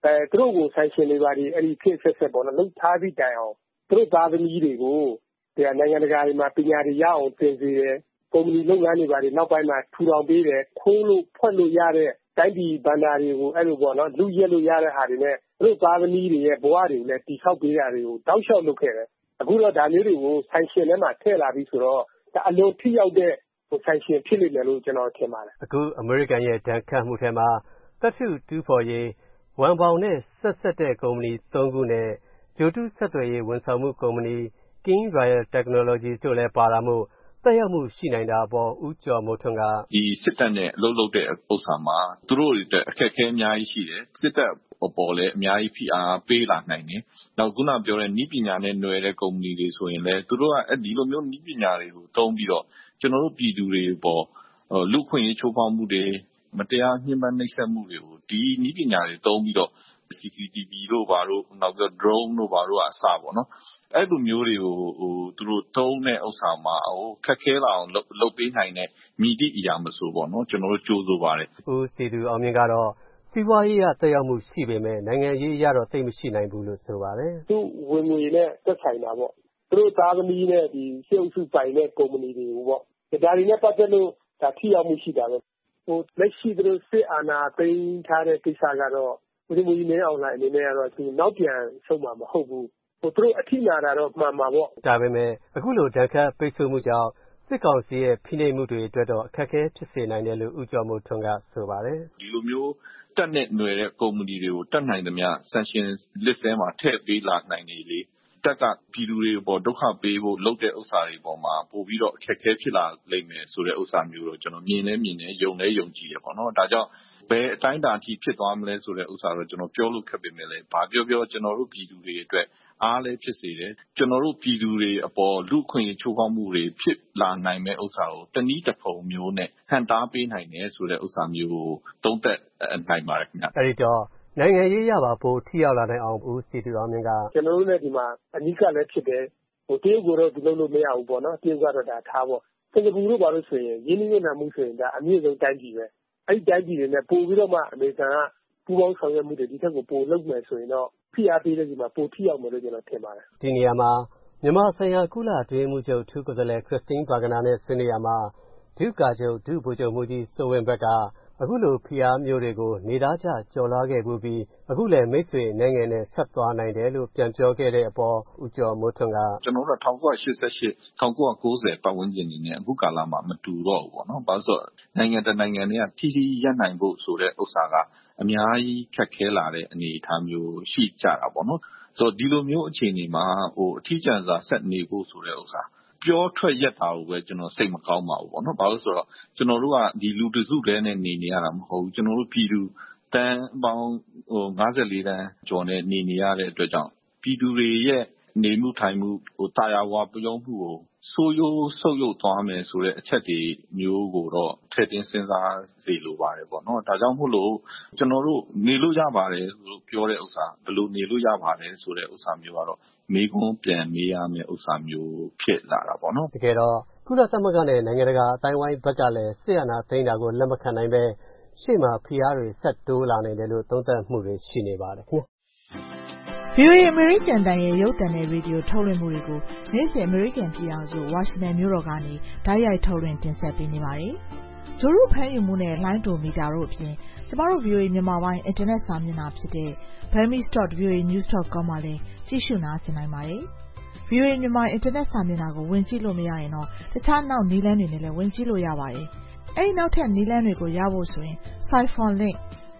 အဲသူတို့ကိုဆိုင်ရှင်တွေပါဒီအဲ့ဒီခေတ်ဆက်ဆက်ပေါ့နော်လှုပ်ထားပြီးတိုင်အောင်သူတို့သားသမီးတွေကိုဒီနိုင်ငံတကာတွေမှာပညာတွေရအောင်သင်စေတယ်ကုမ္ပဏီလုပ်ငန်းတွေပါဒီနောက်ပိုင်းမှာထူထောင်ပေးတယ်ခိုးလို့ဖွက်လို့ရတဲ့တိုင်းပြည်ဘဏ္ဍာတွေကိုအဲ့လိုပေါ့နော်လူရက်လို့ရတဲ့ဟာတွေနဲ့သူတို့သားသမီးတွေရဲ့ဘဝတွေကိုလည်းတိဆောက်ပေးတာတွေကိုတောက်လျှောက်လုပ်ခဲ့တယ်အခုတော့ဒါမျိုးတွေကိုဆိုင်ရှင်ထဲမှာထည့်လာပြီးဆိုတော့ဒါအလွန်ထိရောက်တဲ့ဆိုင်ရှင်ဖြစ်လိမ့်မယ်လို့ကျွန်တော်ထင်ပါတယ်အခုအမေရိကန်ရဲ့ဒဏ်ခတ်မှုထဲမှာသတ္တုတူးဖော်ရေးဝန်ပေါင်နဲ့ဆက်ဆက်တဲ့ကုမ္ပဏီသုံးခုနဲ့ဂျိုတုဆက်သွယ်ရေးဝန်ဆောင်မှုကုမ္ပဏီ King Royal Technologies တို့လည်းပါလာမှုသက်ရောက်မှုရှိနိုင်တာအပေါ်ဦးကျော်မိုးထွန်းကဒီစစ်တပ်နဲ့အလုပ်လုပ်တဲ့ဥစ္စာမှာသူတို့တွေအခက်အခဲအများကြီးရှိတယ်စစ်တပ်အပေါ်လည်းအများကြီးဖိအားပေးလာနိုင်တယ်နောက်ခုနပြောတဲ့နည်းပညာနဲ့ຫນွယ်တဲ့ကုမ္ပဏီတွေဆိုရင်လည်းသူတို့ကဒီလိုမျိုးနည်းပညာတွေကိုသုံးပြီးတော့ကျွန်တော်တို့ပြည်သူတွေပေါ်လူခွင့်ရေးချိုးဖောက်မှုတွေမတရားညှဉ်းပန်းနှိပ်စက်မှုတွေကိုဒီနည်းပညာတွေသုံးပြီးတော့ C C T V တို့ဘာတို့နောက်ပြီး drone တို့ဘာတို့အစပေါ့နော်အဲ့လိုမျိုးတွေကိုဟိုသူတို့သုံးတဲ့ဥစ္စာမှာဟိုခက်ခဲလာအောင်လုပ်ပေးနိုင်တဲ့မြည်သည့်အရာမဆိုပေါ့နော်ကျွန်တော်တို့ကြိုးစိုးပါတယ်ဦးစီသူအောင်မြင့်ကတော့စီးပွားရေးရသက်ရောက်မှုရှိပေမဲ့နိုင်ငံရေးရတော့သိမရှိနိုင်ဘူးလို့ဆိုပါတယ်သူဝင်ငွေနဲ့သက်ဆိုင်တာပေါ့သူတို့သားသမီးနဲ့ဒီရှေ့အုပ်စုပိုင်တဲ့ကုမ္ပဏီတွေကိုပေါ့ဒါတွေနဲ့ပတ်သက်လို့ဒါထိရောက်မှုရှိတာပဲဟိုလက်ရှိသူတို့စစ်အာဏာသိမ်းထားတဲ့ကိစ္စကတော့ဒီလိုမျိုးနေအောင်လာအနေနဲ့ကတော့ဒီနောက်ပြန်ဆုံးမှာမဟုတ်ဘူးဟိုသူတို့အထိနာတာတော့မှန်မှာပေါ့ဒါပေမဲ့အခုလိုဒဏ်ခတ်ပိတ်ဆို့မှုကြောင့်စစ်ကောင်စီရဲ့ဖိနှိပ်မှုတွေအတွက်တော့အခက်အခဲဖြစ်စေနိုင်တယ်လို့ဦးကျော်မိုးထွန်းကဆိုပါတယ်ဒီလိုမျိုးတက်နဲ့ຫນွယ်တဲ့ကုမ္ပဏီတွေကိုတက်နိုင်သမျှ sanction list ထဲမှာထည့်ပေးလာနိုင်နေလေတက်ကပြည်သူတွေပေါ်ဒုက္ခပေးဖို့လုပ်တဲ့ဥစ္စာတွေပေါ်မှာပို့ပြီးတော့အခက်အခဲဖြစ်လာလိမ့်မယ်ဆိုတဲ့ဥစ္စာမျိုးတော့ကျွန်တော်မြင်လဲမြင်နေယုံလဲယုံကြည်ရပေါ့နော်ဒါကြောင့်ဘယ်အတိုင်းအတာအထိဖြစ်သွားမလဲဆိုတဲ့ဥစ္စာတော့ကျွန်တော်ပြောလို့ခက်ပေမဲ့လည်းဘာပြောပြောကျွန်တော်တို့ပြည်သူတွေအတွက်အားလည်းဖြစ်စေတယ်ကျွန်တော်တို့ပြည်သူတွေအပေါ်လူခွင့်ချိုးဖောက်မှုတွေဖြစ်လာနိုင်မဲ့ဥစ္စာကိုတနည်းတစ်ပုံမျိုးနဲ့ဟန်တားပေးနိုင်တယ်ဆိုတဲ့ဥစ္စာမျိုးကိုသုံးသပ်နိုင်ပါတယ်ခင်ဗျအဲ့ဒီတော့နိုင်ငံရေးရပါဖို့ထိရောက်လာနိုင်အောင်ဦးစီတူအောင်မြင့်ကကျွန်တော်တို့လည်းဒီမှာအနိကလည်းဖြစ်တယ်ဟိုတရုတ်ကိုတော့ဒီလိုလိုမရဘူးပေါ့နော်တရုတ်ကတော့ဒါထားပေါ့စင်ကာပူတို့ဘာလို့ဆိုရင်ရင်းနှီးမြှုပ်နှံမှုဆိုရင်ဒါအမြင့်ဆုံးတိုင်းပြည်ပဲအဲ့ဒီတိုင်းပြည်တွေနဲ့ပို့ပြီးတော့မှအမေရိကန်ကပူးပေါင်းဆောင်ရွက်မှုတွေဒီထက်ကိုပိုလုပ်မယ်ဆိုရင်တော့ဖိအားပေးတဲ့ဒီမှာပိုထိရောက်မယ်လို့ကျွန်တော်ထင်ပါတယ်ဒီနေရာမှာမြန်မာဆိုင်ရာကုလအတွင်းမှုချုပ်ထူးကိုယ်စားလှယ်ခရစ်စတင်းဘာဂနာနဲ့ဆွေးနွေးရမှာဒုကာချုပ်ဒုဗိုလ်ချုပ်မှုကြီးစိုးဝင်းဘက်ကအခုလိုဖိအားမျိုးတွေကိုနေသားကျကြော်လာခဲ့မှုပြီးအခုလည်းမိတ်ဆွေနိုင်ငံနဲ့ဆက်သွားနိုင်တယ်လို့ပြန်ပြောခဲ့တဲ့အပေါ်ဦးကျော်မိုးထွန်းကကျွန်တော်တို့၁၉၈၈ ၁၉၉၀ပတ်ဝန်းကျင်နေနဲ့အခုကာလမှာမတူတော့ဘူးပေါ့နော်။ဘာလို့ဆိုတော့နိုင်ငံတနိုင်ငံတွေကထိထိရပ်နိုင်ဖို့ဆိုတဲ့ဥစ္စာကအများကြီးခက်ခဲလာတဲ့အနေအထားမျိုးရှိကြတာပေါ့နော်။ဆိုတော့ဒီလိုမျိုးအခြေအနေမှာဟိုအထီးကျန်စွာဆက်နေဖို့ဆိုတဲ့ဥစ္စာပြောထွက်ရက်တာကိုပဲကျွန်တော်စိတ်မကောင်းပါဘူးပေါ့နော်။ဘာလို့ဆိုတော့ကျွန်တော်တို့ကဒီလူတစုတည်းနဲ့နေနေရတာမဟုတ်ဘူး။ကျွန်တော်တို့ပြည်သူတန်းပေါင်းဟို၅၄တန်းကျော်နဲ့နေနေရတဲ့အတွက်ကြောင့်ပြည်သူတွေရဲ့နေမှုထိုင်မှုဟိုတာယာဝါပြောမှုကိုဆိုးရိုးဆုပ်ယုပ်သွားမယ်ဆိုတဲ့အချက်တွေမျိုးကိုတော့ထည့်သွင်းစဉ်းစားစေလိုပါတယ်ပေါ့နော်။ဒါကြောင့်မို့လို့ကျွန်တော်တို့နေလို့ရပါတယ်လို့ပြောတဲ့ဥစ္စာဘယ်လိုနေလို့ရပါတယ်ဆိုတဲ့ဥစ္စာမျိုးကတော့မေးခွန်းပြန်မေးရမယ့်ဥစ္စာမျိုးဖြစ်လာတာပေါ့နော်။တကယ်တော့ကုလသမဂ္ဂနဲ့နိုင်ငံတကာအတိုင်းဝိုင်းဘက်ကလည်းစစ်အာဏာသိမ်းတာကိုလက်မခံနိုင်ပဲရှေ့မှာဖိအားတွေဆက်တိုးလာနိုင်တယ်လို့သုံးသပ်မှုတွေရှိနေပါတယ်ခင်ဗျာ။ V O A အမေရိကန်တန်ရဲ့ရုပ်သံနဲ့ရေဒီယိုထုတ်လွှင့်မှုတွေကိုနေ့စဉ်အမေရိကန်ပြည်ထောင်စုဝါရှင်တန်မြို့တော်ကနေတိုက်ရိုက်ထုတ်လွှင့်တင်ဆက်ပေးနေပါတယ်။ဂျိုရုဖမ်းယူမှုနဲ့လိုင်းတိုမီတာတို့အပြင်ကျမတို့ V O A မြန်မာပိုင်းအင်တာနက်စာမျက်နှာဖြစ်တဲ့ burmese dot voa news dot com မှာလည်းကြည့်ရှုနားဆင်နိုင်ပါတယ်။ V O A မြန်မာအင်တာနက်စာမျက်နှာကိုဝင်ကြည့်လို့မရရင်တော့တခြားနောက်နည်းလမ်းတွေနဲ့လည်းဝင်ကြည့်လို့ရပါတယ်။အဲဒီနောက်ထပ်နည်းလမ်းတွေကိုရဖို့ဆိုရင် Siphon link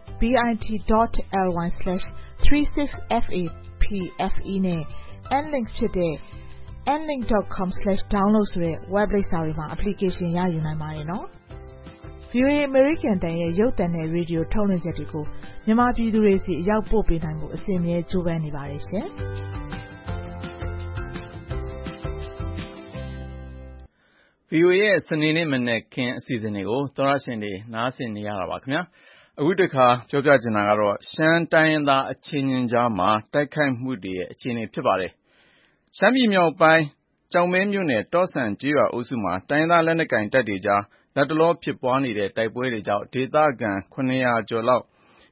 bit dot ly slash three six f a p f e နဲ့ nlink ဖြစ်တဲ့ n link dot com slash download ဆိုတဲ့ web လိပ်စာတွေမှာ application ရယူနိုင်ပါတယ်နော်။ V O A အမေရိကန်တန်ရဲ့ရုပ်သံနဲ့ရေဒီယိုထုတ်လွှင့်ချက်တွေကိုမြန်မာပြည်သူတွေစီအရောက်ပို့ပေးနိုင်ဖို့အစဉ်အမြဲကြိုးပမ်းနေပါတယ်ရှင်။ V O A ရဲ့စနေနေ့မနက်ခင်းအစီအစဉ်တွေကိုသောရရှင်တွေနားဆင်နေရတာပါခင်ဗျာအခုတခါပြောပြချင်တာကတော့ရှမ်းတိုင်းရင်းသားအချင်းချင်းကြားမှာတိုက်ခိုက်မှုတွေရဲ့အခြေအနေဖြစ်ပါတယ်ရှမ်းပြည်မြောက်ပိုင်းကြောင်မဲမြို့နယ်တော့ဆန်ကျေးရွာအုပ်စုမှာတိုင်းရင်းသားလက်နက်ကိုင်တပ်တွေကြားလက်တလောဖြစ်ပွားနေတဲ့တိုက်ပွဲတွေကြောင့်ဒေသခံခုနှစ်ရာကျော်လောက်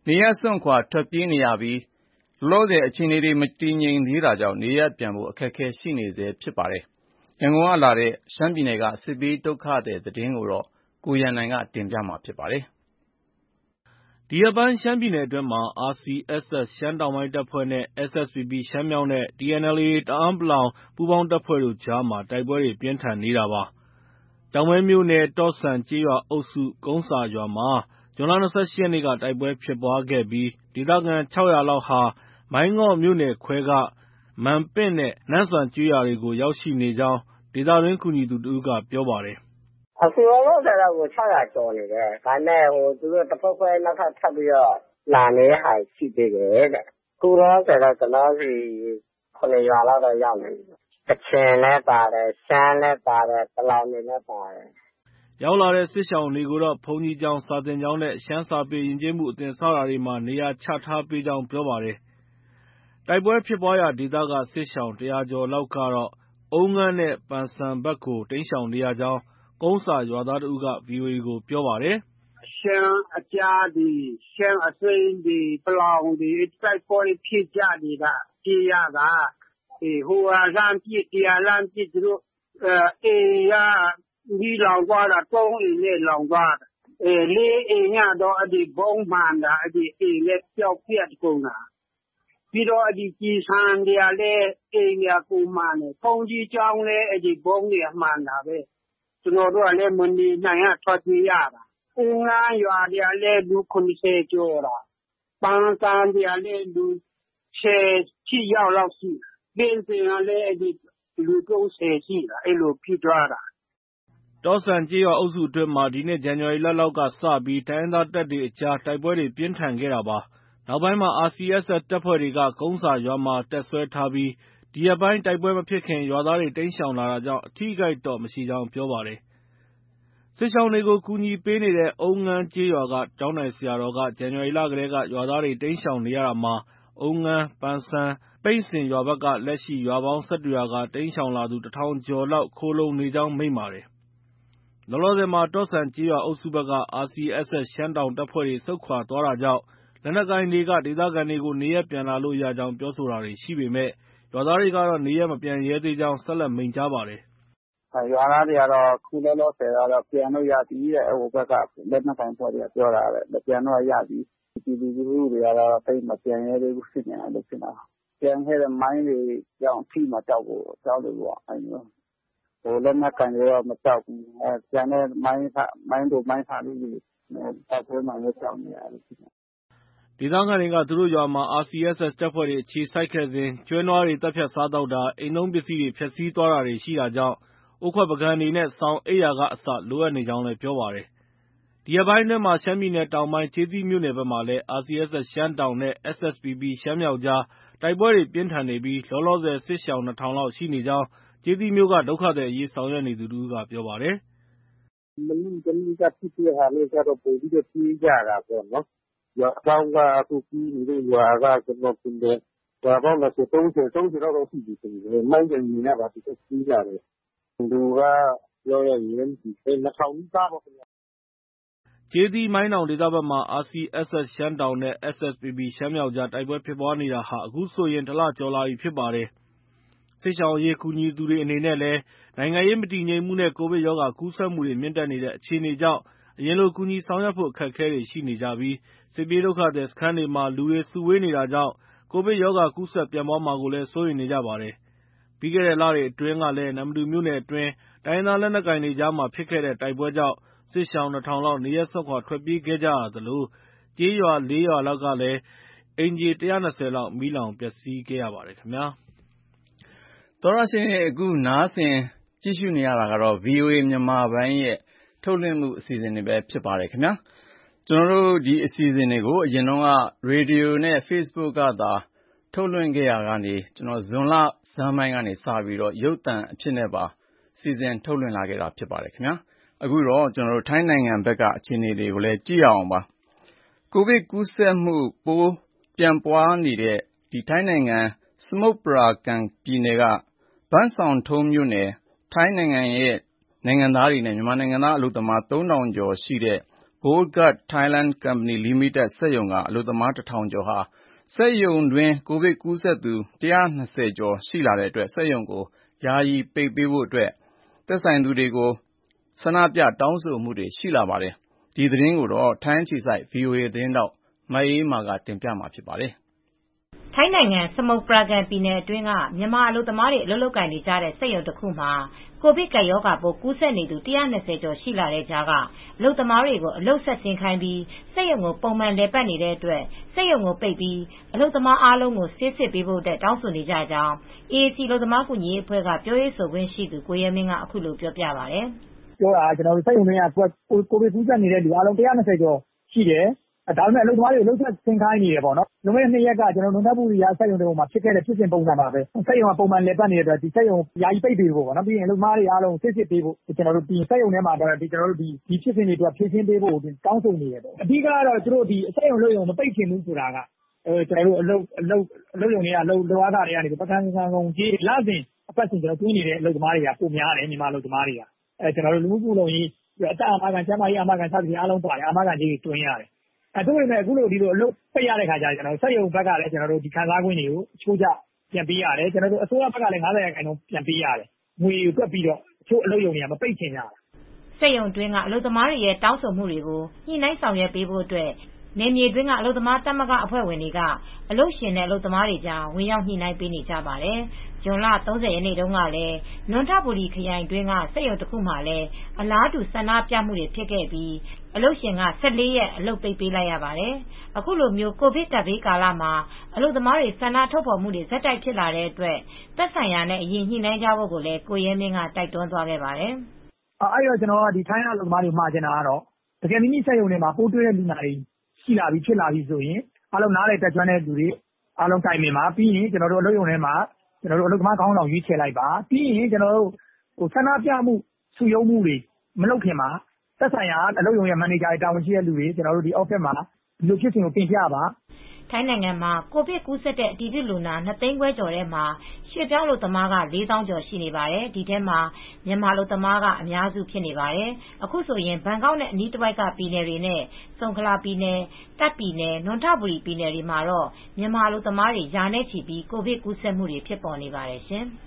နေရပ်စွန့်ခွာထွက်ပြေးနေရပြီးလောလောဆယ်အခြေအနေတွေမတည်ငြိမ်သေးတာကြောင့်နေရပ်ပြန်ဖို့အခက်အခဲရှိနေဆဲဖြစ်ပါတယ်။ရန်ကုန်ကလာတဲ့ရှမ်းပြည်နယ်ကစစ်ဘေးဒုက္ခသည်သတင်းကိုတော့ကိုရန်နိုင်ကတင်ပြမှာဖြစ်ပါတယ်။ဒီရက်ပိုင်းရှမ်းပြည်နယ်အတွင်းမှာ အာရ် စီ အက်စ် အက်စ် ရှမ်းတောင်ပိုင်းတပ်ဖွဲ့နဲ့ အက်စ် အက်စ် ပီ ပီ ရှမ်းမြောက်နဲ့ တီ အန် အယ်လ် အေ တအာင်းပလောင်ပူးပေါင်းတပ်ဖွဲ့တို့ကြားမှာတိုက်ပွဲတွေပြင်းထန်နေတာပါ။ကျောက်မဲမြို့နယ်တော့ဆန်ကျေးရွာအုပ်စုကုန်းဆာရွာမှာဇွန်လ ၂၈ ရက်နေ့ကတိုက်ပွဲဖြစ်ပွားခဲ့ပြီးဒေသခံ ခြောက်ရာလောက်ဟာမိုင်းငေါ့မြို့နယ်ခွဲကမန်ပင့်နဲ့နမ့်ဆန်ကျေးရွာတွေကိုရောက်ရှိနေကြောင်းဒေသတွင်းကူညီသူတဦးကပြောပါတယ်။“အခုလောလောဆယ်တော့ခြောက်ရာကျော်နေတယ်။ဒါပေမဲ့သူတို့တဖွဲ့ဖွဲ့နောက်ထပ်ထပ်ပြီးတော့လာနေတဲ့ဟာရှိသေးတယ်တဲ့။အခုလောလောဆယ်တော့ကျနော်တို့ဆီခုနှစ်ရွာလောက်တော့ရောက်နေပြီ။ကချင်လည်းပါတယ်၊ရှမ်းလည်းပါတယ်၊ပလောင်တွေလည်းပါတယ်။ ”ရောက်လာတဲ့စစ်ရှောင်တွေကိုတော့ဘုန်းကြီးကျောင်း၊စာသင်ကျောင်းနဲ့ရှမ်းစာပေယဉ်ကျေးမှုအသင်းစတာတွေမှာနေရာချထားပေးကြောင်းပြောပါတယ်။တိုက်ပွဲဖြစ်ပွားရာဒေသကစစ်ရှောင်တရာကျော်လောက်ကတော့အုံးငန်းနဲ့ပန်ဆန်ဘက်ကိုတိမ်းရှောင်နေရကြောင်းကုန်းဆာရွာသားတဦးကဗွီအိုအေကိုပြောပါတယ်။“ရှမ်းအကြားတွေ၊ရှမ်းအစိမ်းတွေ၊ပလောင်တွေတိုက်ပွဲဖြစ်ကြနေတာပြေးရတာ။ဟိုဟာလှမ်းပစ်ဒီဟာလှမ်းပစ်သူတို့အိမ်ကမီးလောင်သွားတာသုံးအိမ်နဲ့လောင်သွားတာ။လေးအိမ်ကတော့ဗုံးမှန်တာအိမ်လည်းပျောက်ပြက်ကုန်တာ။ပြီးတော့ကျည်ဆံတွေကလည်းအိမ်တွေကပိုမှန်တယ်။ဘုန်းကြီးကျောင်းလည်းဗုံးတွေမှန်တာပဲ။ကျနော်တို့ကလည်းမနေနိုင်ရထွက်ပြေးရတာ။အုံးငန်းရွာတွေကလည်းလူခုနှစ်ဆယ်ကျော်တာ။ပန်ဆန်တွေကလည်းလူဆယ်ယောက်လောက်ရှိတာ။ပင်စင်ကလည်းလူသုံးဆယ်ရှိတာ။အဲလိုဖြစ်သွားတာ။ ”တော့ဆန်ကျေးရွာအုပ်စုအတွင်းမှာဒီနှစ်ဇန်နဝါရီလလောက်ကစပြီးတိုင်းရင်းသားတပ်တွေအကြားတိုက်ပွဲတွေပြင်းထန်ခဲ့တာပါ။နောက်ပိုင်းမှာ အာရ် စီ အက်စ် အက်စ် တပ်ဖွဲ့တွေကကုန်းဆာရွာမှာတပ်စွဲထားပြီးဒီရက်ပိုင်းတိုက်ပွဲမဖြစ်ခင်ရွာသားတွေတိမ်းရှောင်လာတာကြောင့်အထိအခိုက်တော့မရှိကြောင်းပြောပါတယ်။စစ်ရှောင်တွေကိုကူညီပေးနေတဲ့အုံးငန်းကျေးရွာကကျောင်းထိုင်ဆရာတော်ကဇန်နဝါရီလကတည်းကရွာသားတွေတိမ်းရှောင်နေရတာမှာအုံးငန်း၊ပန်ဆန်၊ပိတ်စင်ရွာဘက်ကလက်ရှိရွာပေါင်း၁၁ရွာကတိမ်းရှောင်လာသူတထောင်ကျော်လောက်ခိုလှုံနေကြောင်းမိန့်ပါတယ်။လောလောဆယ်မှာတော့ဆန်ကျေးရွာအုပ်စုဘက်က အာရ် စီ အက်စ် အက်စ် ရှမ်းတောင်တပ်ဖွဲ့တွေဆုတ်ခွာသွားတာကြောင့်လက်နက်ကိုင်တွေကဒေသခံတွေကိုနေရပ်ပြန်လာလို့ရကြောင်းပြောဆိုတာတွေရှိပေမယ့်ရွာသားတွေကတော့နေရပ်မပြန်ရဲသေးကြောင်းဆက်လက်မိန့်ကြားပါတယ်။“ရွာသားတွေကတော့အခုလောလောဆယ်ကတော့ပြန်လို့ရပြီတဲ့။ဟိုဘက်ကလက်နက်ကိုင်အဖွဲ့တွေကပြောတာပဲ။ပြန်လို့ရပြီ။ပြည်သူလူထုတွေကတော့သိပ်မပြန်ရဲသေးဘူးဖြစ်နေတာ။ပြန်ခဲ့တဲ့မိုင်းတွေကြောင့်ထိမှာကြောက်လို့ကြောက်လို့ပေါ့။လက်နက်ကိုင်တွေတော့မကြောက်ဘူး။ကျန်တဲ့မိုင်းတို့မိုင်းထားလေးတွေတိုက်ပွဲမှာလည်းကြောက်နေရတယ်။ ”ဒေသခံတွေကသူတို့ရွာမှာ အာရ် စီ အက်စ် အက်စ် တပ်ဖွဲ့တွေအခြေစိုက်ခဲ့စဉ်ကျွဲနွားတွေသတ်ဖြတ်စားသောက်တာ၊အိမ်သုံးပစ္စည်းတွေဖျက်ဆီးသွားတာတွေရှိတာကြောင့်အိုးခွက်ပန်ကန်တွေနဲ့စောင်၊အိပ်ယာကအစလိုအပ်နေကြောင်းလည်းပြောပါတယ်။ဒီရက်ပိုင်းအတွင်းရှမ်းပြည်နယ်တောင်ပိုင်းကျေးသီးမြို့နယ်ဘက်မှာလည်း အာရ် စီ အက်စ် အက်စ် ရှမ်းတောင်နဲ့ အက်စ် အက်စ် ပီ ပီ ရှမ်းမြောက်ကြားတိုက်ပွဲတွေပြင်းထန်နေပြီးလောလောဆယ်စစ်ရှောင်နှစ်ထောင်လောက်ရှိနေကြောင်းကျေးသီးမြို့ကဒုက္ခသည်အရေးဆောင်ရွက်နေသူတဦးကပြောပါတယ်။“မနေ့တနေ့ကဖြစ်တဲ့ဟာနဲ့ကျတော့ပိုပြီးတော့ပြေးကြတာပေါ့နော်။ရွာပေါင်းကအခုပြေးနေတဲ့ရွာကကျနော်ထင်တယ်ရွာပေါင်းနှစ်ဆယ်သုံးဆယ်လောက်တော့ရှိပြီထင်တယ်။မိုင်းကန်တွေနဲ့ဘာတွေနဲ့ပြေးကြတယ်။လူကပြောရရင်နှစ်ထောင်နီးပါးပေါ့ခင်ဗျ။ ”ကျေးသီး၊မိုင်းနောင်ဒေသဘက်မှာ အာရ် စီ အက်စ် အက်စ် ရှမ်းတောင်နဲ့ အက်စ် အက်စ် ပီ ပီ ရှမ်းမြောက်ကြားတိုက်ပွဲဖြစ်ပွားနေတာအခုဆိုရင်တလကျော်လာပြီဖြစ်ပါတယ်။စစ်ရှောင်အရေးကူညီသူတွေအနေနဲ့လည်းနိုင်ငံရေးမတည်ငြိမ်မှုနဲ့ကိုဗစ်ရောဂါကူးစက်မှုတွေမြင့်တက်နေတဲ့အခြေအနေကြောင့်အရင်လိုကူညီဆောင်ရွက်ဖို့အခက်အခဲတွေရှိနေကြပြီးစစ်ပြေးဒုက္ခသည်စခန်းတွေမှာလူတွေစုဝေးနေတာကြောင့်ကိုဗစ်ရောဂါကူးစက်ပြန့်ပွားမှာကိုလည်းစိုးရိမ်နေကြပါတယ်။ပြီးခဲ့တဲ့လတွေအတွင်းကလည်းနမ္မတူမြို့နယ်အတွင်းတိုင်းရင်းသားလက်နက်ကိုင်တွေကြားမှာဖြစ်ခဲ့တဲ့တိုက်ပွဲကြောင့်စစ်ရှောင်နှစ်ထောင်လောက်နေရပ်စွန့်ခွာထွက်ပြေးခဲ့ကြရသလိုကျေးရွာလေးရွာလောက်ကလည်းအိမ်ခြေ၁၂၀လောက်မီးလောင်ပျက်စီးခဲ့ရပါတယ်ခင်ဗျာ။သောတရှင်တွေအခုနားဆင်ကြည့်ရှုနေရတာကတော့ ဗွီအိုအေ မြန်မာပိုင်းရဲ့ထုတ်လွှင့်မှုအစီအစဉ်တွေပဲဖြစ်ပါတယ်ခင်ဗျာ။ကျွန်တော်တို့ဒီအစီအစဉ်တွေကိုအရင်တုန်းကရေဒီယိုနဲ့ Facebook ကသာထုတ်လွှင့်ခဲ့ရာကနေကျွန်တော်ဇွန်လဆန်းပိုင်းကနေစပြီးတော့ရုပ်သံအဖြစ်နဲ့ပါစီစဉ်ထုတ်လွှင့်လာခဲ့တာဖြစ်ပါတယ်ခင်ဗျာ။အခုတော့ကျွန်တော်တို့ထိုင်းနိုင်ငံဘက်ကအခြေအနေတွေကိုလည်းကြည့်ရအောင်ပါ။ကိုဗစ်ကူးစက်မှုပိုးပြန့်ပွားနေတဲ့ဒီထိုင်းနိုင်ငံစမုတ်ပရာကန်ပြည်နယ်ကဘန့်ဆောင်ထုံးမြို့နယ်ထိုင်းနိုင်ငံရဲ့နိုင်ငံသားတွေနဲ့မြန်မာနိုင်ငံသားအလုပ်သမားသုံးထောင်ကျော်ရှိတဲ့ Bogart Thailand Company Limited စက်ရုံကအလုပ်သမား တစ်ထောင်ကျော်ဟာစက်ရုံတွင်းကိုဗစ်ကူးစက်သူတစ်ရာနှစ်ဆယ်ကျော်ရှိလာတဲ့အတွက်စက်ရုံကိုယာယီပိတ်ပေးဖို့အတွက်သက်ဆိုင်သူတွေကိုဆန္ဒပြတောင်းဆိုမှုတွေရှိလာပါတယ်။ဒီသတင်းကိုတော့ထိုင်းအခြေစိုက် ဗွီအိုအေ သတင်းထောက်မအေးအေးမာကတင်ပြမှာဖြစ်ပါတယ်။ထိုင်းနိုင်ငံစမုတ်ပရာကန်ပြည်နယ်အတွင်းကမြန်မာအလုပ်သမားတွေအလုပ်လုပ်ကိုင်နေကြတဲ့စက်ရုံတစ်ခုမှာကိုဗစ်ကပ်ရောဂါပိုးကူးစက်နေသူတစ်ရာနှစ်ဆယ်ကျော်ရှိလာတဲ့ကြားကအလုပ်သမားတွေကိုအလုပ်ဆက်ဆင်းခိုင်းပြီးစက်ရုံကိုပုံမှန်လည်ပတ်နေတဲ့အတွက်စက်ရုံကိုပိတ်ပြီးအလုပ်သမားအားလုံးကိုဆေးစစ်ပေးဖို့အတွက်တောင်းဆိုနေကြကြောင်း အေအေစီ အလုပ်သမားကူညီရေးအဖွဲ့ကပြောရေးဆိုခွင့်ရှိသူကိုရဲမင်းကအခုလိုပြောပြပါတယ်။ပြောတာကျွန်တော်တို့စက်ရုံတွေကကိုဗစ်ကူးစက်နေတဲ့လူအားလုံးတစ်ရာနှစ်ဆယ်ကျော်ရှိတယ်။ဒါပေမဲ့အလုပ်သမားတွေအလုပ်ဆက်ဆင်းခိုင်းနေတယ်ပေါ့နော်။လွန်ခဲ့တဲ့နှစ်ရက်ကကျွန်တော်တို့နန္ဒပူရီယာစက်ရုံတွေမှာဖြစ်ခဲ့တဲ့ဖြစ်စဉ်ပုံစံပါပဲ။စက်ရုံကပုံမှန်လည်ပတ်နေတဲ့အတွက်ဒီစက်ရုံယာယီပိတ်ပေးဖို့ပေါ့နော်။ပြီးရင်အလုပ်သမားတွေအားလုံးစစ်စစ်ပေးဖို့ကျွန်တော်တို့ဒီစက်ရုံထဲမှာဒီကျွန်တော်တို့ဒီဒီဖြစ်စဉ်တွေအတွက်ဖြည့်ရှင်းပေးဖို့တောင်းဆိုနေတယ်ပေါ့။အဓိကတော့သူတို့ဒီစက်ရုံလုပ်ရုံမပိတ်ချင်ဘူးဆိုတာကအဲကျွန်တော်တို့အလုပ်အလုပ်အလုပ်ရုံတွေကအလုပ်လုပ်အားတွေကနေပကံကံကုန်ကြီးလစဉ်အပတ်စဉ်ကျွန်တော်တွင်းနေတဲ့အလုပ်သမားတွေကပုံများတယ်မြန်မာအလုပ်သမားတွေကအဲကျွန်တော်တို့လူမှုကူလုံကြီးအတအာမခံကျန်းမာရေးအာမခံစသဖြင့်အားလုံးပါတယ်အာမခံကြီးတွင်းရတယ်အဲတို့ပေမဲ့အခုလိုဒီလိုအလုပ်ပိတ်ရတဲ့ခါကျကျွန်တော်စက်ရုံဘက်ကလည်းကျွန်တော်တို့ဒီခံစား권တွေကိုအချိုးကျပြန်ပေးရတယ်ကျွန်တော်တို့အစိုးရဘက်ကလည်း၅၀ရာခိုင်နှုန်းပြန်ပေးရတယ်ငွေကိုတွက်ပြီးတော့အချို့အလုပ်ရုံတွေကမပိတ်ချင်ကြဘူးစက်ရုံတွင်းကအလုပ်သမားတွေရဲ့တောင်းဆိုမှုတွေကိုညှိနှိုင်းဆောင်ရွက်ပေးဖို့အတွက်နေမြေတွင်းကအလုပ်သမားတပ်မကအဖွဲ့ဝင်တွေကအလုပ်ရှင်နဲ့အလုပ်သမားတွေကြားဝင်ရောက်ညှိနှိုင်းပေးနေကြပါတယ်။ဇွန်လသုံးဆယ်ရက်နေ့တုန်းကလည်းနွန်ထဘူရီခရိုင်တွင်းကစက်ရုံတစ်ခုမှာလည်းအလားတူဆန္ဒပြမှုတွေဖြစ်ခဲ့ပြီးအလုပ်ရှင်ကဆယ့်လေးရက်အလုပ်ပိတ်ပေးလိုက်ရပါတယ်။အခုလိုမျိုးကိုဗစ်ကပ်ဘေးကာလမှာအလုပ်သမားတွေဆန္ဒထုတ်ဖော်မှုတွေဇက်တိုက်ဖြစ်လာတဲ့အတွက်သက်ဆိုင်ရာနဲ့အရင်ညှိနှိုင်းကြဖို့ကိုလည်းကိုရဲမင်းကတိုက်တွန်းသွားခဲ့ပါတယ်။အဲ့တော့ကျွန်တော်ကဒီထိုင်းအလုပ်သမားတွေမှာကျင်တာကတော့တကယ်မိမိစက်ရုံတွေမှာပိုးတွေ့တဲ့လူနာတွေရှိလာပြီဖြစ်လာပြီဆိုရင်အားလုံးနားလေတက်ကျွမ်းတဲ့လူတွေအားလုံးတိုင်ပင်ပါပြီးရင်ကျွန်တော်တို့အလုပ်ရုံထဲမှာကျွန်တော်တို့အလုပ်သမားခေါင်းဆောင်ရွေးချယ်လိုက်ပါပြီးရင်ကျွန်တော်တို့ဟိုဆန္ဒပြမှုစုယုံမှုတွေမလုပ်ခင်မှာသက်ဆိုင်ရာအလုပ်ရုံရဲ့မန်နေဂျာတွေတာဝန်ရှိတဲ့လူတွေကျွန်တော်တို့ဒီ office မှာဒီလိုဖြစ်စဉ်ကိုတင်ပြပါထိုင်းနိုင်ငံမှာကိုဗစ်ကူးစက်တဲ့အတည်ပြုလူနာနှစ်သိန်းခွဲကျော်ထဲမှာရွှေ့ပြောင်းအလုပ်သမားကလေးသောင်းကျော်ရှိနေပါတယ်။ဒီထဲမှာမြန်မာအလုပ်သမားကအများစုဖြစ်နေပါတယ်။အခုဆိုရင်ဘန်ကောက်နဲ့အနီးတစ်ဝိုက်ကပြည်နယ်တွေနဲ့ဆုံခလာပြည်နယ်၊တပ်ပြည်နယ်၊နွန်ထဘူရီပြည်နယ်တွေမှာတော့မြန်မာအလုပ်သမားတွေရာနဲ့ချီပြီးကိုဗစ်ကူးစက်မှုတွေဖြစ်ပေါ်နေပါတယ်ရှင်။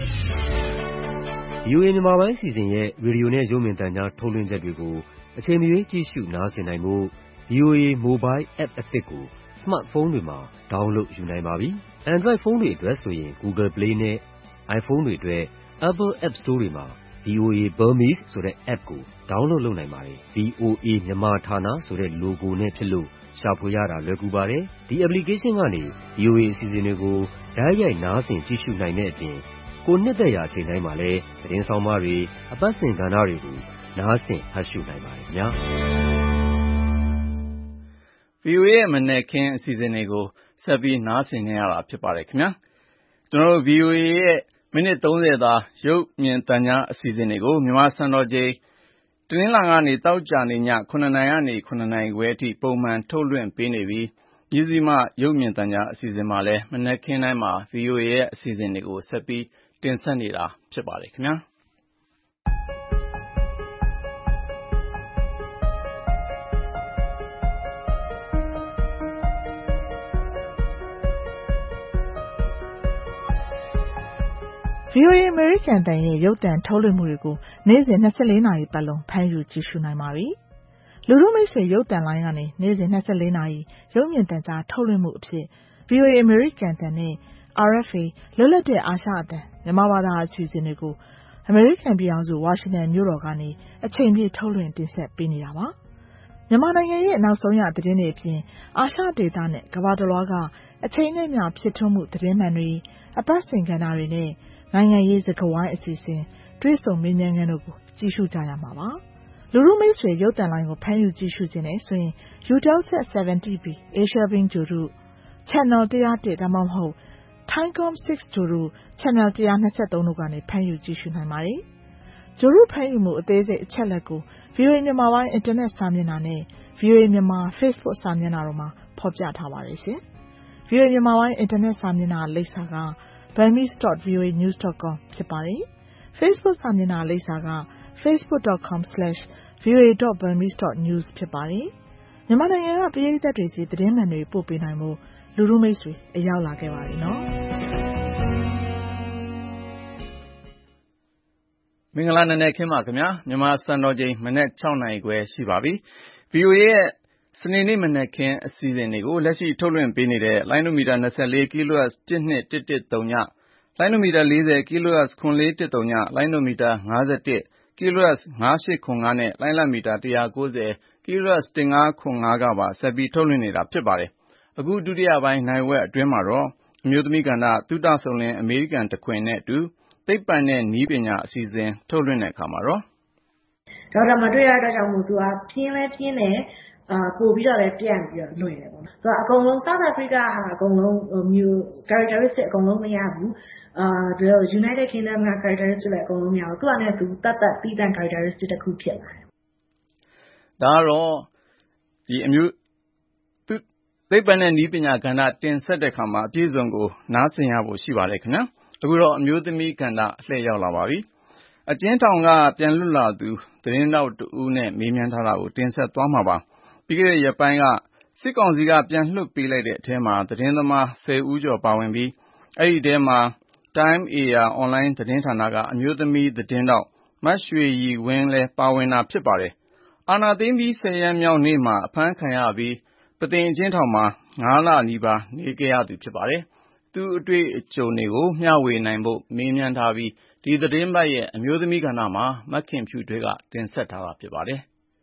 ဗွီအိုအေ မြန်မာပိုင်းအစီအစဉ်ရဲ့ရေဒီယိုနဲ့ရုပ်မြင်သံကြားထုတ်လွှင့်ချက်တွေကိုအချိန်မရွေးကြည့်ရှုနားဆင်နိုင်ဖို့ ဗွီအိုအေ Mobile App အသစ်ကိုစမတ်ဖုန်းတွေမှာ download ယူနိုင်ပါပြီ။ Android ဖုန်းတွေအတွက်ဆိုရင် Google Play နဲ့ iPhone တွေအတွက် Apple App Store တွေမှာ ဗွီအိုအေ Burmese ဆိုတဲ့ app ကို download လုပ်နိုင်ပါတယ်။ ဗွီအိုအေ မြန်မာဌာနဆိုတဲ့ logo နဲ့ဖြစ်လို့ရှာဖွေရတာလွယ်ကူပါတယ်။ ဒီ application ကနေ ဗွီအိုအေအစီအစဉ်တွေကိုတိုက်ရိုက်နားဆင်ကြည့်ရှုနိုင်တဲ့အပြင်ကိုနှစ်သက်ရာအချိန်တိုင်းမှာလည်းသတင်းဆောင်မတွေအပတ်စဉ်ကဏ္ဍတွေကိုနားဆင်ဖတ်ရှုနိုင်ပါတယ်ညာ။ဗွီအိုအေရဲ့မနက်ခင်းအစီအစဉ်တွေကိုဆက်ပြီးနားဆင်နေရတာဖြစ်ပါတယ်ခင်ဗျာ။ကျွန်တော်တို့ ဗွီအိုအေရဲ့မိနစ်သုံးဆယ်သာရုပ်မြင်သံကြားအစီအစဉ်တွေကိုမြန်မာစံတော်ချိန်တနင်္လာကနေသောကြာနေ့ညခုနှစ်နာရီကနေခုနှစ်နာရီခွဲအထိပုံမှန်ထုတ်လွှင့်ပေးနေပြီးမြစည်းမရုပ်မြင်သံကြားအစီအစဉ်မှာလည်းမနက်ခင်းတိုင်းမှာ ဗွီအိုအေရဲ့အစီအစဉ်တွေကိုဆက်ပြီးတင်ဆက်နေတာဖြစ်ပါတယ်ခင်ဗျာ။ဗွီအိုအေ အမေရိကန်အသံရဲ့ရုပ်သံထုတ်လွှင့်မှုတွေကိုနေ့စဉ်၂၄နာရီပတ်လုံးဖမ်းယူကြည့်ရှုနိုင်ပါပြီ။လူထုမိတ်ဆွေရုပ်သံလိုင်းကနေနေ့စဉ်၂၄နာရီရုပ်မြင်သံကြားထုတ်လွှင့်မှုအဖြစ် ဗွီအိုအေ အမေရိကန်အသံနဲ့ အာရ်အက်ဖ်အေ လွတ်လပ်တဲ့အာရှအသံမြန်မာဘာသာအစီအစဉ်တွေကိုအမေရိကန်ပြည်ထောင်စုဝါရှင်တန်မြို့တော်ကနေအချိန်ပြည့်ထုတ်လွှင့်တင်ဆက်ပေးနေတာပါ။မြန်မာနိုင်ငံရဲ့နောက်ဆုံးရသတင်းတွေအပြင်အာရှဒေသနဲ့ကမ္ဘာတလွှားကအချိန်နဲ့မျှဖြစ်ထွန်းမှုသတင်းမှန်တွေအပတ်စဉ်ကဏ္ဍတွေနဲ့နိုင်ငံရေးစကားဝိုင်းအစီအစဉ်တွေ့ဆုံမေးမြန်းခန်းတို့ကိုကြည့်ရှုကြရမှာပါ။လူထုမိတ်ဆွေရုပ်သံလိုင်းကိုဖမ်းယူကြည့်ရှုခြင်းနဲ့ဆိုရင် Eutelsat ဆယ်ဗန်တီ ဘီ Asia Bing ဂြိုဟ်တု Channel one oh oneဒါမှမဟုတ် Thaicom six ဂြိုဟ်တု Channel one twenty-threeတို့ကနေဖမ်းယူကြည့်ရှုနိုင်ပါတယ်။ဂြိုဟ်တုဖမ်းယူမှုအသေးစိတ်အချက်အလက်ကို ဗွီအိုအေ မြန်မာပိုင်းအင်တာနက်စာမျက်နှာနဲ့ ဗွီအိုအေ မြန်မာ Facebook စာမျက်နှာတို့မှာဖော်ပြထားပါတယ်ရှင်။ ဗွီအိုအေ မြန်မာပိုင်းအင်တာနက်စာမျက်နှာလိပ်စာက burmese dot v o a news dot com ဖြစ်ပါတယ်။ Facebook စာမျက်နှာလိပ်စာက facebook dot com slash ဗွီအိုအေ ဒုတ် burmese ဒုတ် news ဖြစ်ပါတယ်။မြန်မာနိုင်ငံကပရိသတ်တွေစီသတင်းမှန်တွေပို့ပေးနိုင်မှုလူလူမိတ်ဆွေအရောက်လာခဲ့ပါတယ်နော်မင်္ဂလာနံနက်ခင်းပါခင်ဗျာမြန်မာစံတော်ချိန်မနက်၆နာရီခွဲရှိပါပြီ။ ဗွီအိုအေရဲ့စနေနေ့မနက်ခင်းအစီအစဉ်တွေကိုလက်ရှိထုတ်လွှင့်ပေးနေတဲ့လိုင်းနိုမီတာ၂၄ kHz တစ် နှစ် တစ် တစ် သုံး ညလိုင်းနိုမီတာ၄၀ kHz ခွန်လေး တစ် သုံး ညလိုင်းနိုမီတာ၅၁ kHz ၅၈ခွန်ငါးနဲ့လိုင်းလံမီတာ၁၉၀ kHz ၁၅ခွန်ငါးကပါဆက်ပြီးထုတ်လွှင့်နေတာဖြစ်ပါတယ်။အခုဒုတိယပိုင်းနိုင်ဝက်အတွင်းမှာတော့အမျိုးသမီးကဏ္ဍသုတဆုံလင်းအမေရိကန်တခွင်နဲ့အတူသိပ္ပံနဲ့နည်းပညာအစီအစဉ်ထုတ်လွှင့်တဲ့အခါမှာတော့ဒေါက်တာမတွေ့ရတဲ့ကြောင့်မို့သူကပြင်းလဲပြင်းတယ်အာပို့ပြီးတော့လည်းပြန့်ပြီးတော့လွှင့်တယ်ပေါ့နော်သူကအကုန်လုံး South Africa ဟာအကုန်လုံးမျိုး characteristic အကုန်လုံးမရဘူးအာဒီ United Kingdom က characteristic လည်းအကုန်လုံးမရဘူးသူကလည်းသူတတ်တတ်ပြီးတဲ့ characteristic တစ်ခုဖြစ်လာတယ်ဒါကတော့ဒီအမျိုးသိပ္ပံနဲ့နည်းပညာကဏ္ဍတင်ဆက်တဲ့အခါမှာအပြည့်စုံကိုနားဆင်ရဖို့ရှိပါတယ်ခင်ဗျာအခုတော့အမျိုးသမီးကဏ္ဍအလှည့်ရောက်လာပါပြီအကျဉ်းထောင်ကပြန်လွတ်လာသူသတင်းတောက်တဦးနဲ့မေးမြန်းထားတာကိုတင်ဆက်သွားမှာပါပြီးခဲ့တဲ့ရက်ပိုင်းကစစ်ကောင်စီကပြန်လွှတ်ပေးလိုက်တဲ့အထဲမှာသတင်းသမားဆယ်ဦးကျော်ပါဝင်ပြီးအဲ့ဒီထဲမှာ Time Asia Online သတင်းဌာနကအမျိုးသမီးသတင်းတောက်မရွှေရည်ဝင်းလည်းပါဝင်တာဖြစ်ပါတယ်အာဏာသိမ်းပြီးဆယ်ရက်မြောက်နေ့မှာအဖမ်းခံရပြီးပသိမ်အကျဉ်းထောင်မှာငါးလနီးပါးနေခဲ့ရသူဖြစ်ပါတယ်သူ့အတွေ့အကြုံတွေကိုမျှဝေနိုင်ဖို့မေးမြန်းထားပြီးဒီသတင်းပတ်ရဲ့အမျိုးသမီးကဏ္ဍမှာမခင်ဖြူထွေးကတင်ဆက်ထားတာဖြစ်ပါတယ်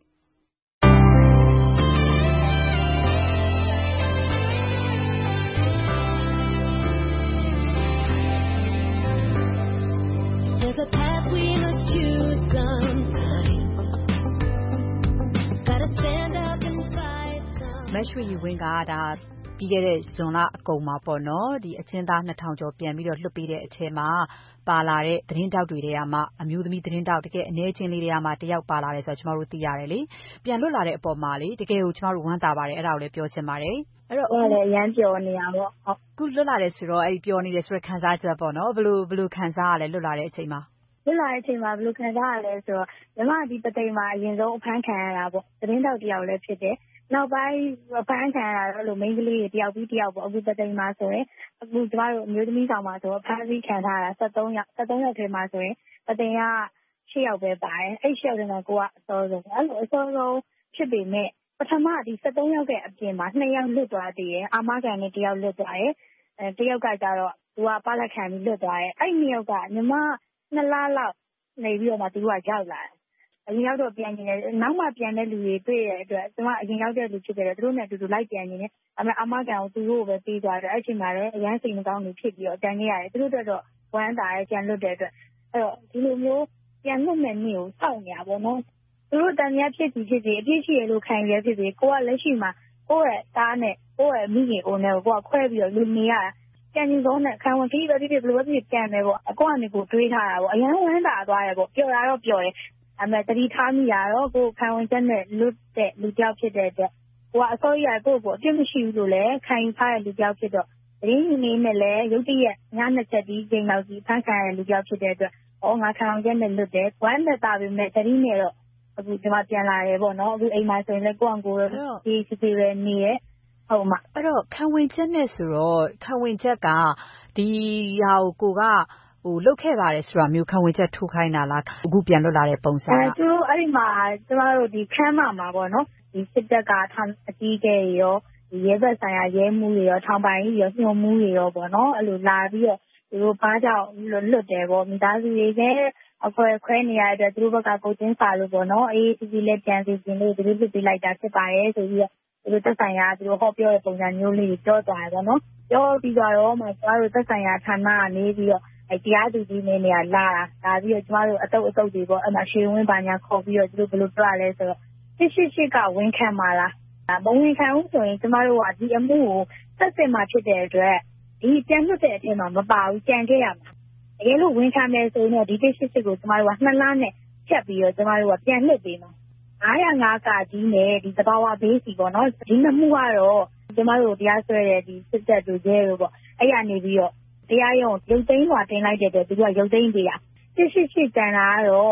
မရွှေရည်ဝင်းကဒါပြီးခဲ့တဲ့ဇွန်လအကုန်မှာပေါ့နော်ဒီအကျဉ်းသားနှစ်ထောင်ကျော်ပြန်ပြီးတော့လွှတ်ပေးတဲ့အထဲမှာပါလာတဲ့သတင်းတောက်တွေတွေကမှအမျိုးသမီးသတင်းတောက်တကယ်အနေချင်းလေးတွေကမှတယောက်ပါလာတယ်ဆိုတော့ကျမတို့သိရတယ်လေပြန်လွတ်လာတဲ့အပေါ်မှာလေတကယ်ကိုကျမတို့ဝမ်းသာပါတယ်အဲ့ဒါကိုလည်းပြောချင်ပါတယ်အဲ့တော့ဟုတ်တယ်အရန်ပျော်နေရပေါ့ဟုတ်ခုလွတ်လာတယ်ဆိုတော့အဲ့ဒီပျော်နေတယ်ဆိုတော့ခံစားချက်ပေါ့နော်ဘယ်လိုဘယ်လိုခံစားရလဲလွတ်လာတဲ့အချိန်မှာလွတ်လာတဲ့အချိန်မှာဘယ်လိုခံစားရလဲဆိုတော့ညီမဒီပသိမ်မှာအရင်ဆုံးအဖမ်းခံရတာပေါ့သတင်းတောက်တယောက်လည်းဖြစ်တယ်နောက်ပိုင်းအဖမ်းခံရတာလို့မိန်းကလေးတွေတယောက်ပြီးတယောက်ပေါ့အခုပသိမ်မှာဆိုရင်အခုကျမတို့အမျိုးသမီးဆောင်မှာဆိုတော့ဖမ်းဆီးခံထားတာ၁၃ယောက်၁၃ယောက်ထဲမှာဆိုရင်ပသိမ်က၈ယောက်ပဲပါတယ်အဲ့၈ယောက်ထဲမှာကိုကအစောဆုံးအဲ့လိုအစောဆုံးဖြစ်ပေမဲ့ပထမဒီ၁၃ယောက်ရဲ့အပြင်မှာ၂ယောက်လွတ်သွားသေးတယ်အာမခံနဲ့တယောက်လွတ်သွားတယ်အဲတယောက်ကကြတော့သူကပါလက်ခံပြီးလွတ်သွားတယ်အဲ့၂ယောက်ကညီမနှစ်လလောက်နေပြီးတော့မှသူကရောက်လာတယ်အရင်ရောက်တော့ပြန်နေတယ်နောက်မှပြန်တဲ့လူတွေတွေ့ရတဲ့အတွက်ကျွန်မအရင်ရောက်တဲ့လူဖြစ်ကြတယ်သူတို့နဲ့အတူတူလိုက်ပြန်နေတယ်ဒါပေမဲ့အမကန်ကိုသူတို့ကိုပဲပေးသွားတယ်အဲ့ချိန်မှာလည်းအရန်စိတ်မကောင်းနေဖြစ်ပြီးတော့တန်ခဲ့ရတယ်သူတို့အတွက်တော့ဝမ်းသာရဲ့ပြန်လွတ်တဲ့အတွက်အဲ့တော့ဒီလိုမျိုးပြန်လွတ်မဲ့နေ့ကိုစောင့်နေရပါတော့သူတို့တန်မြတ်ဖြစ်စီဖြစ်စီအပြည့်ရှိရလို့ခံရဖြစ်စီကိုကလက်ရှိမှာကိုယ့်ရဲ့သားနဲ့ကိုယ့်ရဲ့မိခင်အိုနဲ့ကိုကခွဲပြီးတော့လူနေရတာပြန်နေတော့နဲ့ခံဝင်ကြီးတော့ဒီဘယ်လိုပဲဖြစ်ပြန်တယ်ပေါ့အကွာကနေကိုတွေးထားတာပေါ့အရန်ဝမ်းသာသွားတယ်ပေါ့ပျော်တာတော့ပျော်တယ်အမေတတိထားမိရတော့ကိုခံဝင်ချက်နဲ့လွတ်တဲ့လူကြောက်ဖြစ်တဲ့အတွက်ကိုကအစိုးရကိုကိုအပြစ်မရှိဘူးလို့လည်းခံယူထားတဲ့လူကြောက်ဖြစ်တော့ရင်းနေနဲ့လည်းရုတ်တရက်ညနှစ်ချက်ဒီချိန်လောက်ကြီးဖန်ခံရတဲ့လူကြောက်ဖြစ်တဲ့အတွက်ဩငါခံဝင်ချက်နဲ့လွတ်တယ်ဝမ်းနဲ့တာပေမဲ့တတိနဲ့တော့အခုဒီမှာပြန်လာရဲပေါ့နော်အခုအိမ်မှာဆိုရင်လည်းကိုယ့်အကိုဒီစီစီပဲနေရဲဟုတ်မှာအဲ့တော့ခံဝင်ချက်နဲ့ဆိုတော့ခံဝင်ချက်ကဒီဟာကိုကိုကဟိုလုတ်ခဲ့ပါတယ်ဆိုတာမျိုးခံဝင်ချက်ထိုးခိုင်းတာလားအခုပြန်လွတ်လာတဲ့ပုံစံအဲသူတို့အဲ့ဒီမှာကျမတို့ဒီခမ်းမမှာပေါ့နော်ဒီစစ်တပ်ကထောင်အကြီးကျယ်ရောဒီရဲဘက်ဆိုင်ရာရဲမှုတွေရောထောင်ပိုင်ကြီးရောညှို့မှုတွေရောပေါ့နော်အဲ့လိုလာပြီးတော့သူတို့ဘာကြောင့်လွတ်လွတ်တယ်ပေါ့မိသားစုတွေလည်းအခွဲခွဲနေရတဲ့သူတို့ဘက်ကကိုချင်းစာလို့ပေါ့နော်အေးဒီဒီလေးပြန်စီစဉ်လို့သူတို့ပြပေးလိုက်တာဖြစ်ပါတယ်ဆိုပြီးတော့သူတို့သက်ဆိုင်ရာသူတို့ဟောပြောတဲ့ပုံစံမျိုးလေးပြောသွားတယ်ပေါ့နော်ပြောပြီးတော့မှကျမတို့သက်ဆိုင်ရာဌာနကနေပြီးတော့အဲတရားသူကြီးနေနေရလာတာဒါပြီးတော့ကျမတို့အတုပ်အတုပ်တွေပေါ့အဲ့မှာရွှေဝင်းပါညာခေါ်ပြီးတော့သူတို့ဘယ်လိုပြရလဲဆိုတော့ရှစ်ရှစ်ရှစ်ကဝန်ခံပါလားမဝန်ခံဘူးဆိုရင်ကျမတို့ကဒီအမှုကိုဆက်စစ်မှဖြစ်တဲ့အတွက်ဒီပြန်လွတ်တဲ့အချိန်မှာမပါဘူးကြံခဲ့ရမှာတကယ်လို့ဝန်ခံမယ်ဆိုရင်တော့ဒီရှစ်ရှစ်ရှစ်ကိုကျမတို့ကနှစ်လနဲ့ဖြတ်ပြီးတော့ကျမတို့ကပြန်လွတ်ပေးမှာငါးရာငါးကကြီးနဲ့ဒီသဘာဝဘေးစီပေါ့နော်ဒီနှစ်မှုကတော့ကျမတို့တရားစွဲတဲ့ဒီစစ်တပ်တို့ကျဲတို့ပေါ့အဲ့ရနေပြီးတော့တရားရုံးရုပ်သိမ်းသွားတင်လိုက်တဲ့အတွက်သူကရုပ်သိမ်းပေးတာရှစ်ရှစ်ရှစ်တန်တာကတော့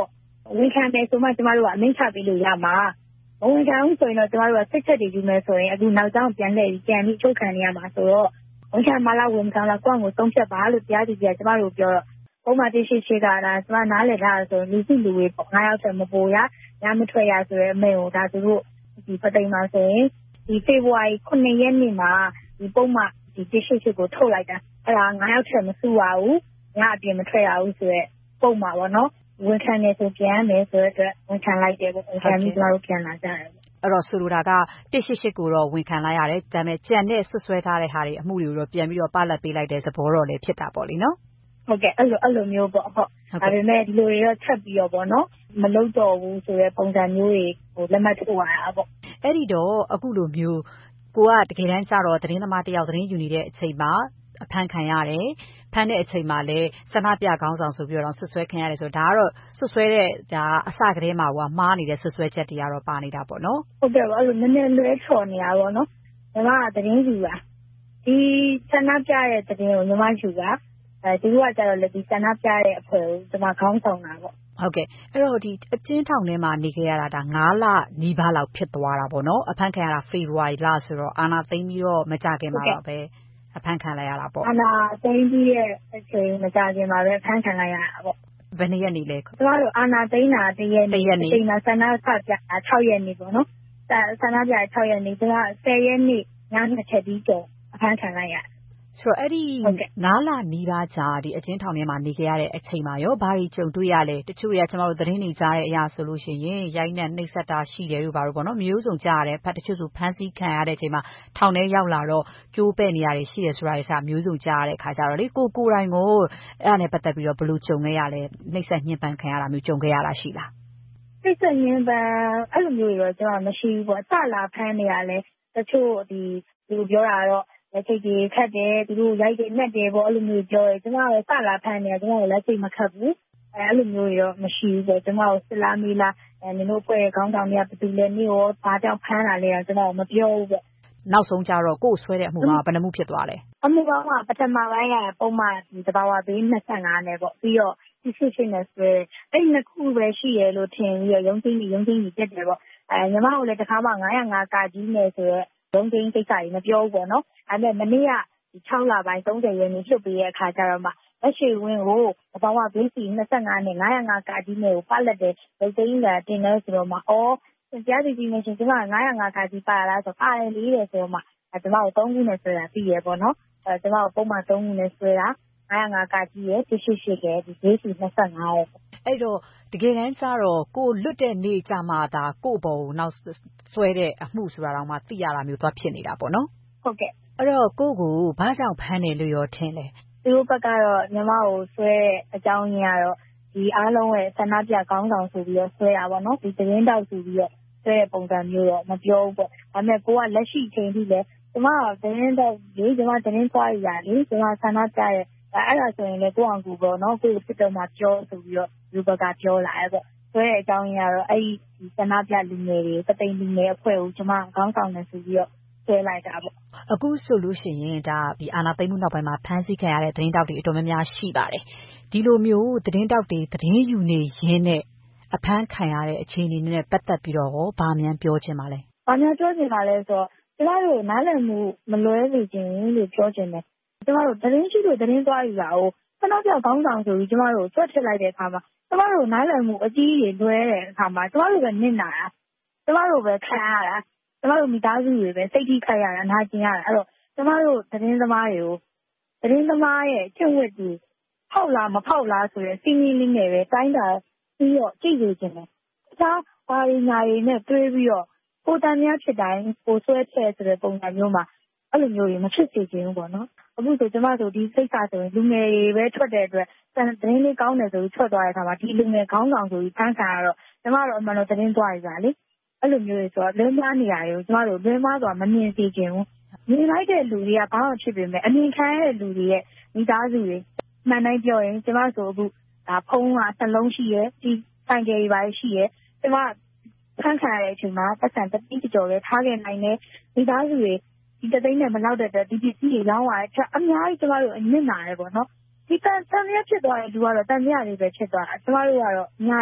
ဝန်ခံတယ်ဆိုမှကျမတို့ကအမိန့်ချပေးလို့ရမှာမဝန်ခံဘူးဆိုရင်တော့ကျမတို့ကစစ်ချက်တွေယူမယ်ဆိုရင်အခုနောက်ကြောင်းပြန်လှည့်ပြီးကြံပြီးချုပ်ခံနေရမှာဆိုတော့ဝန်ခံမလားဝန်ခံလားကိုယ့်ကိုသုံးဖြတ်ပါလို့တရားသူကြီးကကျမတို့ပြောတော့ပုံမှန်တရှိရှိကဒါကျမနားလည်ထားဆိုလူစုလူဝေးပေါ့ငါးယောက်ထက်မပိုရညမထွက်ရဆိုရဲအမိန့်ကိုဒါသူတို့ဒီပသိမ်မှာဆိုရင်ဒီဖေဖော်ဝါရီခုနှစ်ရက်နေ့မှာဒီပုံမှန်ဒီတရှိရှိကိုထုတ်လိုက်တာအဲ့ဒါငါးယောက်ထက်မစုရဘူးညအပြင်မထွက်ရဘူးဆိုရဲပုံမှန်ပေါ့နော်ဝန်ခံနေဆိုပြန်မယ်ဆိုတော့ဝန်ခံလိုက်တယ်ပေါ့ဝန်ခံပြီးကျမတို့ပြန်လာကြတယ်အဲ့တော့ဆိုလိုတာကတစ်ရှစ်ရှစ်ကိုတော့ဝန်ခံလိုက်ရတယ်ဒါပေမဲ့ကြံတဲ့ဆွဆွဲထားတဲ့ဟာတွေအမှုတွေကိုတော့ပြန်ပြီးတော့ပလတ်ပေးလိုက်တဲ့သဘောတော့လည်းဖြစ်တာပေါ့လေနော်ဟုတ်ကဲ့အဲ့လိုအဲ့လိုမျိုးပေါ့ဟုတ်ဒါပေမဲ့ဒီလိုတွေတော့ချက်ပြီးတော့ပေါ့နော်မလုပ်တော့ဘူးဆိုတဲ့ပုံစံမျိုးတွေဟိုလက်မှတ်ထိုးရတာပေါ့အဲ့ဒီတော့အခုလိုမျိုးကိုကတကယ်တမ်းကျတော့သတင်းသမားတယောက်သတင်းယူနေတဲ့အချိန်မှာအဖမ်းခံရတယ်ဖမ်းတဲ့အချိန်မှာလည်းဆန္ဒပြခေါင်းဆောင်ဆိုပြီးတော့ဆွဆွဲခံရတယ်ဆိုတော့ဒါကတော့ဆွဆွဲတဲ့ဒါအစကတည်းမှာကမှားနေတဲ့ဆွဆွဲချက်တွေကတော့ပါနေတာပေါ့နော်ဟုတ်ကဲ့အဲ့လိုနည်းနည်းလွဲချော်နေတာပေါ့နော်ညီမကသတင်းယူတာဒီဆန္ဒပြတဲ့သတင်းကိုညီမယူတာအဲဒီကကြတော့လေဒီဆန္ဒပြတဲ့အဖွဲ့ကိုဒီမှာခေါင်းဆောင်တာပေါ့ဟုတ်ကဲ့အဲ့တော့ဒီအကျဉ်းထောင်ထဲမှာနေခဲ့ရတာဒါငါးလနီးပါးလောက်ဖြစ်သွားတာပေါ့နော်အဖမ်းခံရတာဖေဖော်ဝါရီလဆိုတော့အာဏာသိမ်းပြီးတော့မကြခင်မှာတော့ပဲအဖမ်းခံလိုက်ရတာပေါ့အာဏာသိမ်းပြီးရဲ့အချိန်မကြခင်မှာပဲအဖမ်းခံလိုက်ရတာပေါ့ဘယ်နှစ်ရက်နေလဲကျမတို့အာဏာသိမ်းတာတရက်နေ့အချိန်မှာဆန္ဒပြတာ၆ရက်နေ့ပေါ့နော်ဆန္ဒပြ၆ရက်နေ့ကျမဆယ်ရက်နေ့ညနှစ်ချက်ပြီးတော့အဖမ်းခံလိုက်ရဆိုတော့အဲ့ဒီငါးလနီးပါးကြာဒီအကျဉ်းထောင်ထဲမှာနေခဲ့ရတဲ့အချိန်မှာရောဘာတွေကြုံတွေ့ရလဲတချို့တွေကကျွန်တော်တို့သတင်းတွေကြားတဲ့အရာဆိုလို့ရှိရင်ရိုက်နှက်နှိပ်စက်တာရှိတယ်လို့ပါတော့ဗောနော်မျိုးစုံကြားရတယ်ဖတ်တချို့ဆိုဖမ်းဆီးခံရတဲ့အချိန်မှာထောင်ထဲရောက်လာတော့ကြိုးပဲ့နေရတယ်ရှိတယ်ဆိုတာတွေစမျိုးစုံကြားရတဲ့ခါကျတော့လေကိုကိုယ်တိုင်ကိုအဲ့ဒါနဲ့ပတ်သက်ပြီးတော့ဘယ်လိုကြုံခဲ့ရလဲနှိပ်စက်ညှဉ်းပန်းခံရတာမျိုးကြုံခဲ့ရတာရှိလားနှိပ်စက်ညှဉ်းပန်းအဲ့လိုမျိုးတွေတော့ကျွန်တော်မရှိဘူးပေါ့စလာဖမ်းနေရလဲတချို့ဒီဒီလိုပြောတာတော့လက်ချိတ်တွေခတ်တယ်သူတို့ရိုက်တယ်နှက်တယ်ပေါ့အဲ့လိုမျိုးပြောတယ်ကျွန်တော်လည်းစလာဖမ်းနေတယ်ကျွန်တော်လက်ချိတ်မခတ်ဘူးအဲအဲ့လိုမျိုးတွေတော့မရှိဘူးပေါ့ကျွန်တော်စစ်လားမီလားအဲနင်တို့ပွဲခေါင်းဆောင်တွေကဘယ်သူလဲနေရောဘာကြောင့်ဖမ်းတာလဲကျွန်တော်မပြောဘူးပေါ့နောက်ဆုံးကြတော့ကိုယ်ဆွဲတဲ့အမှုကဘယ်နှမှုဖြစ်သွားလဲအမှုပေါင်းကပထမပိုင်းကပုံမှန်ဒီတဘာဝဘေး၂၅နဲ့ပေါ့ပြီးတော့ဒီစစ်စစ်နဲ့ဆွဲအဲ့နှစ်ခုပဲရှိရလို့ထင်ပြီးတော့ရုံးသိမ်းပြီးရုံးသိမ်းပြီးတက်တယ်ပေါ့အဲညီမတို့လည်းတစ်ခါမှငါးရာငါးကာကြီးနဲ့ဆိုတော့ရုံးသိမ်းကိစ္စကြီးမပြောဘူးပေါ့နော်အဲ့မဲ့မနေ့က၆လပိုင်း၃၀ရက်နေ့လွတ်ပြီးရဲ့အခါကျတော့မှလက်ရှိဝင်းကိုတဘာဝဘေးစီ၂၅နဲ့ငါးရာငါးကာကြီးနဲ့ကိုပတ်လက်တဲ့ရုံးသိမ်းလာတင်နေဆိုတော့မှအော်ကြားစီကြီးနေရှင်ကျမငါးရာငါးကာကြီးပါလားဆိုပါတယ်လေးတယ်ဆိုတော့မှအဲကျမကိုသုံးခုနဲ့ဆွဲတာပြီးရပေါ့နော်အဲကျမကိုပုံမှန်သုံးခုနဲ့ဆွဲတာငါးရာငါးကာကြီးရဲ့တရှိရှိရဲ့ဒီဘေးစီ၂၅ရဲ့အဲ့တော့တကယ်တမ်းကျတော့ကိုလွတ်တဲ့နေ့ကြမှာဒါကိုဘော်နောက်ဆွဲတဲ့အမှုဆိုတာတော့မှသိရတာမျိုးသွားဖြစ်နေတာပေါ့နော်ဟုတ်ကဲ့အဲ့တော့ကိုကိုဘာကြောင့်ဖမ်းတယ်လို့ရောထင်လဲသူတို့ဘက်ကတော့ညီမကိုဆွဲအကြောင်းရင်းကတော့ဒီအားလုံးရဲ့ဆန္ဒပြကောင်းဆောင်ဆိုပြီးတော့ဆွဲတာပေါ့နော်ဒီသတင်းတောက်ဆိုပြီးတော့ဆွဲတဲ့ပုံစံမျိုးတော့မပြောဘူးပေါ့ဒါပေမဲ့ကိုကလက်ရှိချိန်ထိလဲကျမကသတင်းတောက်လေးကျမသတင်းသွားရလေကျမဆန္ဒပြရဲ့အဲ့ဒါဆိုရင်လေကိုအောင်ကူပေါ့နော်ကိုစစ်တော်မှာပြောဆိုပြီးတော့လူဘက်ကပြောလာတယ်ပေါ့ဆွဲတဲ့အကြောင်းရင်းကတော့အဲ့ဒီဆန္ဒပြလူငယ်တွေပသိမ်လူငယ်အဖွဲ့ကိုကျမကောင်းဆောင်နေဆိုပြီးတော့ဆွဲလိုက်တာပေါ့အခုဆိုလို့ရှိရင်ဒါဒီအာနာသိမ်းမှုနောက်ပိုင်းမှာဖမ်းဆီးခံရတဲ့သတင်းတောက်တွေအတော်များများရှိပါတယ်ဒီလိုမျိုးသတင်းတောက်တွေသတင်းယူနေရင်းနဲ့အဖမ်းခံရတဲ့အခြေအနေနဲ့ပတ်သက်ပြီးတော့ဗာမြန်ပြောချင်ပါလဲဗာမြန်ပြောချင်ပါလဲဆိုတော့ကျမတို့နားလည်မှုမလွဲစေချင်လို့ပြောချင်တယ်ကျမတို့သတင်းရှိလို့သတင်းသွားယူတာကိုဆန္ဒပြကောင်းဆောင်ဆိုပြီးကျမတို့ဆွတ်ထစ်လိုက်တဲ့အခါမှာကျမတို့နားလည်မှုအကြီးကြီးလွဲတဲ့အခါမှာကျမတို့ပဲနစ်နာတာကျမတို့ပဲခံရတာကျမတို့မိသားစုတွေပဲစိတ်ထိခိုက်ရတာနာကျင်ရတာအဲ့တော့ကျမတို့သတင်းသမားတွေကိုသတင်းသမားရဲ့ကျင့်ဝတ်တွေဖောက်လားမဖောက်လားဆိုရယ်စီးနီးလေးနဲ့ပဲတိုင်းတာပြီးတော့ကြည့်နေကြတယ်တခြားဘာတွေညာတွေနဲ့တွေးပြီးတော့ကိုတန်များဖြစ်တိုင်းကိုဆွဲထည့်ဆိုတဲ့ပုံစံမျိုးမှာအဲ့လိုမျိုးတွေမဖြစ်စေချင်ဘူးပေါ့နော်အခုဆိုကျမတို့ဒီစိတ်ဆာဆိုရင်လူငယ်တွေပဲထွက်တဲ့အတွက်သတင်းလေးကောင်းတယ်ဆိုပြီးထွက်သွားတဲ့အခါမှာဒီလူငယ်ခေါင်းဆောင်ဆိုပြီးဖမ်းခံရတော့ကျမတို့အမှန်တော့သတင်းသွားရတာလေအဲ့လိုမျိုးတွေဆိုတော့လွဲမှားနေရတယ်ကိုကျမတို့လွဲမှားဆိုတာမမြင်စေချင်ဘူးမြင်လိုက်တဲ့လူတွေကဘာမှဖြစ်ပေမဲ့အမြင်ခံရတဲ့လူတွေရဲ့မိသားစုတွေမှန်တိုင်းပြောရင်ကျမဆိုအခုဒါဖုန်းကနှလုံးရှိရဲဒီဆိုင်ကယ်တွေပါရှိရဲကျမဖမ်းခံရတဲ့အချိန်မှာပတ်စံတတိကျော်ပဲထားခဲ့နိုင်တယ်မိသားစုတွေဒီတသိန်းနဲ့မလောက်တဲ့အတွက်ဒီပစ္စည်းတွေရောင်းရတဲ့အများကြီးကျမတို့အနစ်နာတယ်ပေါ့နော်ဒီတန်တန်ရဖြစ်သွားတဲ့လူကတော့တန်ရလေးပဲဖြစ်သွားတာကျမတို့ကတော့အများကြီး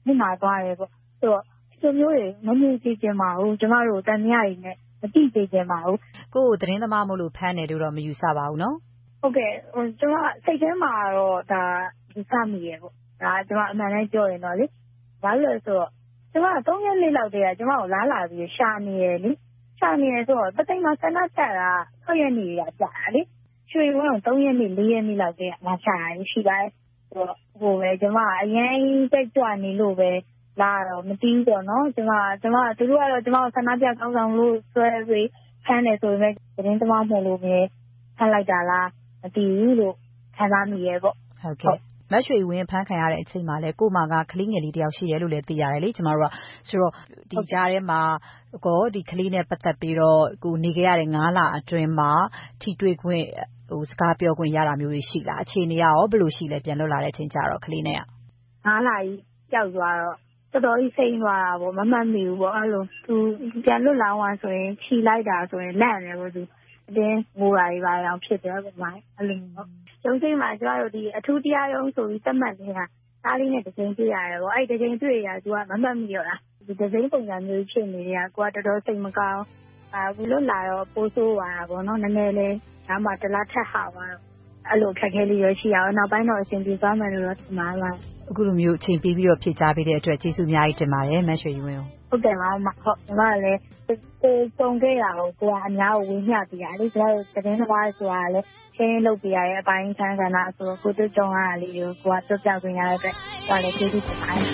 နစ်နာသွားတယ်ပေါ့ဆိုတော့ဒီလိုမျိုးတွေမမြင်သိချင်ပါဘူးကျမတို့တန်မြရည်နဲ့မတိသိချင်ပါဘူးကိုယ်သတင်းသမားမို့လို့ဖမ်းတယ်လို့တော့မယူဆပါဘူးနော်ဟုတ်ကဲ့ကျမစိတ်ထဲမှာတော့ဒါယူဆမိရပေါ့ဒါကျမအမှန်တမ်းပြောရင်တော့လေဘာလို့လဲဆိုတော့ကျမသုံးရက်လေးလောက်တည်းကကျမကိုလားလာပြီးရှာနေရလေရှာနေရဆိုတော့တသိန်းမှာဆန္ဒပြတာ၆ရက်နေရကြာလေရွှေဝန်းသုံးရက်နေလေးရက်နေလောက်တည်းကလာရှာရရှိပါတယ်ဆိုတော့ဟိုပဲကျမအရင်စိတ်ကြွနေလို့ပဲလာတော့မတီးတော့နော်ကျမကျမသူတို့ကတော့ကျမကိုဆန္ဒပြကောင်းဆောင်လို့ဆွဲပြီးဖမ်းတယ်ဆိုပေမဲ့သတင်းသမားမို့လို့ပဲဖမ်းလိုက်တာလားမတီးဘူးလို့ခံစားမိရဲပေါ့ဟုတ်ကဲ့မရွှေဝင်းဖမ်းခံရတဲ့အချိန်မှာလဲကို့မှာကကလေးငယ်လေးတယောက်ရှိရဲလို့လည်းသိရတယ်လေကျမတို့ကဆိုတော့ဒီကြားထဲမှာကောဒီကလေးနဲ့ပတ်သက်ပြီးတော့ကိုနေခဲ့ရတဲ့ငါးလအတွင်းမှာထိတွေ့ခွင့်ဟိုစကားပြောခွင့်ရတာမျိုးတွေရှိလားအခြေအနေရောဘယ်လိုရှိလဲပြန်လွတ်လာတဲ့အချိန်ကျတော့ကလေးနဲ့ကငါးလကြီးကြောက်သွားတော့တော်တော်ကြီးစိတ်သွားတာပေါ့မမှတ်မိဘူးပေါ့အဲ့လိုသူပြန်လွတ်လာအောင်ဆိုရင်ခြိလိုက်တာဆိုရင်လန့်တယ်ပေါ့သူအတင်းငိုတာတွေပါအောင်ဖြစ်တယ်ပေါ့မိုင်းအဲ့လိုပေါ့ရုံးစိတ်မှာကျတော့ဒီအထူးတရားရုံးဆိုပြီးသတ်မှတ်နေတာသားလေးနဲ့တစ်ချိန်တွေ့ရတယ်ပေါ့အဲ့ဒီတစ်ချိန်တွေ့ရသူကမမှတ်မိတော့လားဒီတစ်ချိန်ပုံစံမျိုးဖြစ်နေတယ်ကကိုကတော်တော်စိတ်မကောင်းအခုလွတ်လာတော့ပိုးဆိုးသွားတာပေါ့နော်နည်းနည်းလေးဒါမှတလားထက်ဟာသွားတော့အဲ့လိုခက်ခဲလေးရရှိအောင်နောက်ပိုင်းတော့အဆင်ပြေသွားမယ်လို့တော့ထင်ပါလားအခုလိုမျိုးအချိန်ပေးပြီးတော့ဖြည့်ချပေးတဲ့အတွက်ကျေးဇူးအများကြီးတင်ပါတယ်မရွှေဝင်းဟုတ်တယ်ပါမဟုတ်ကျွန်မလည်းပုံခဲ့ရအောင်ကိုကအများကိုဝေမျှပြရလေကျွန်တော်သတင်းသမားဆိုတာလည်းရှင်းလုပ်ပြရတဲ့အပိုင်းဆန်းဆန်းတာဆိုတော့ကိုတို့ကြုံရတာလေးကိုကိုကပြောပြခွင့်ရတဲ့အတွက်ဒါလည်းကျေးဇူးတင်ပါတယ်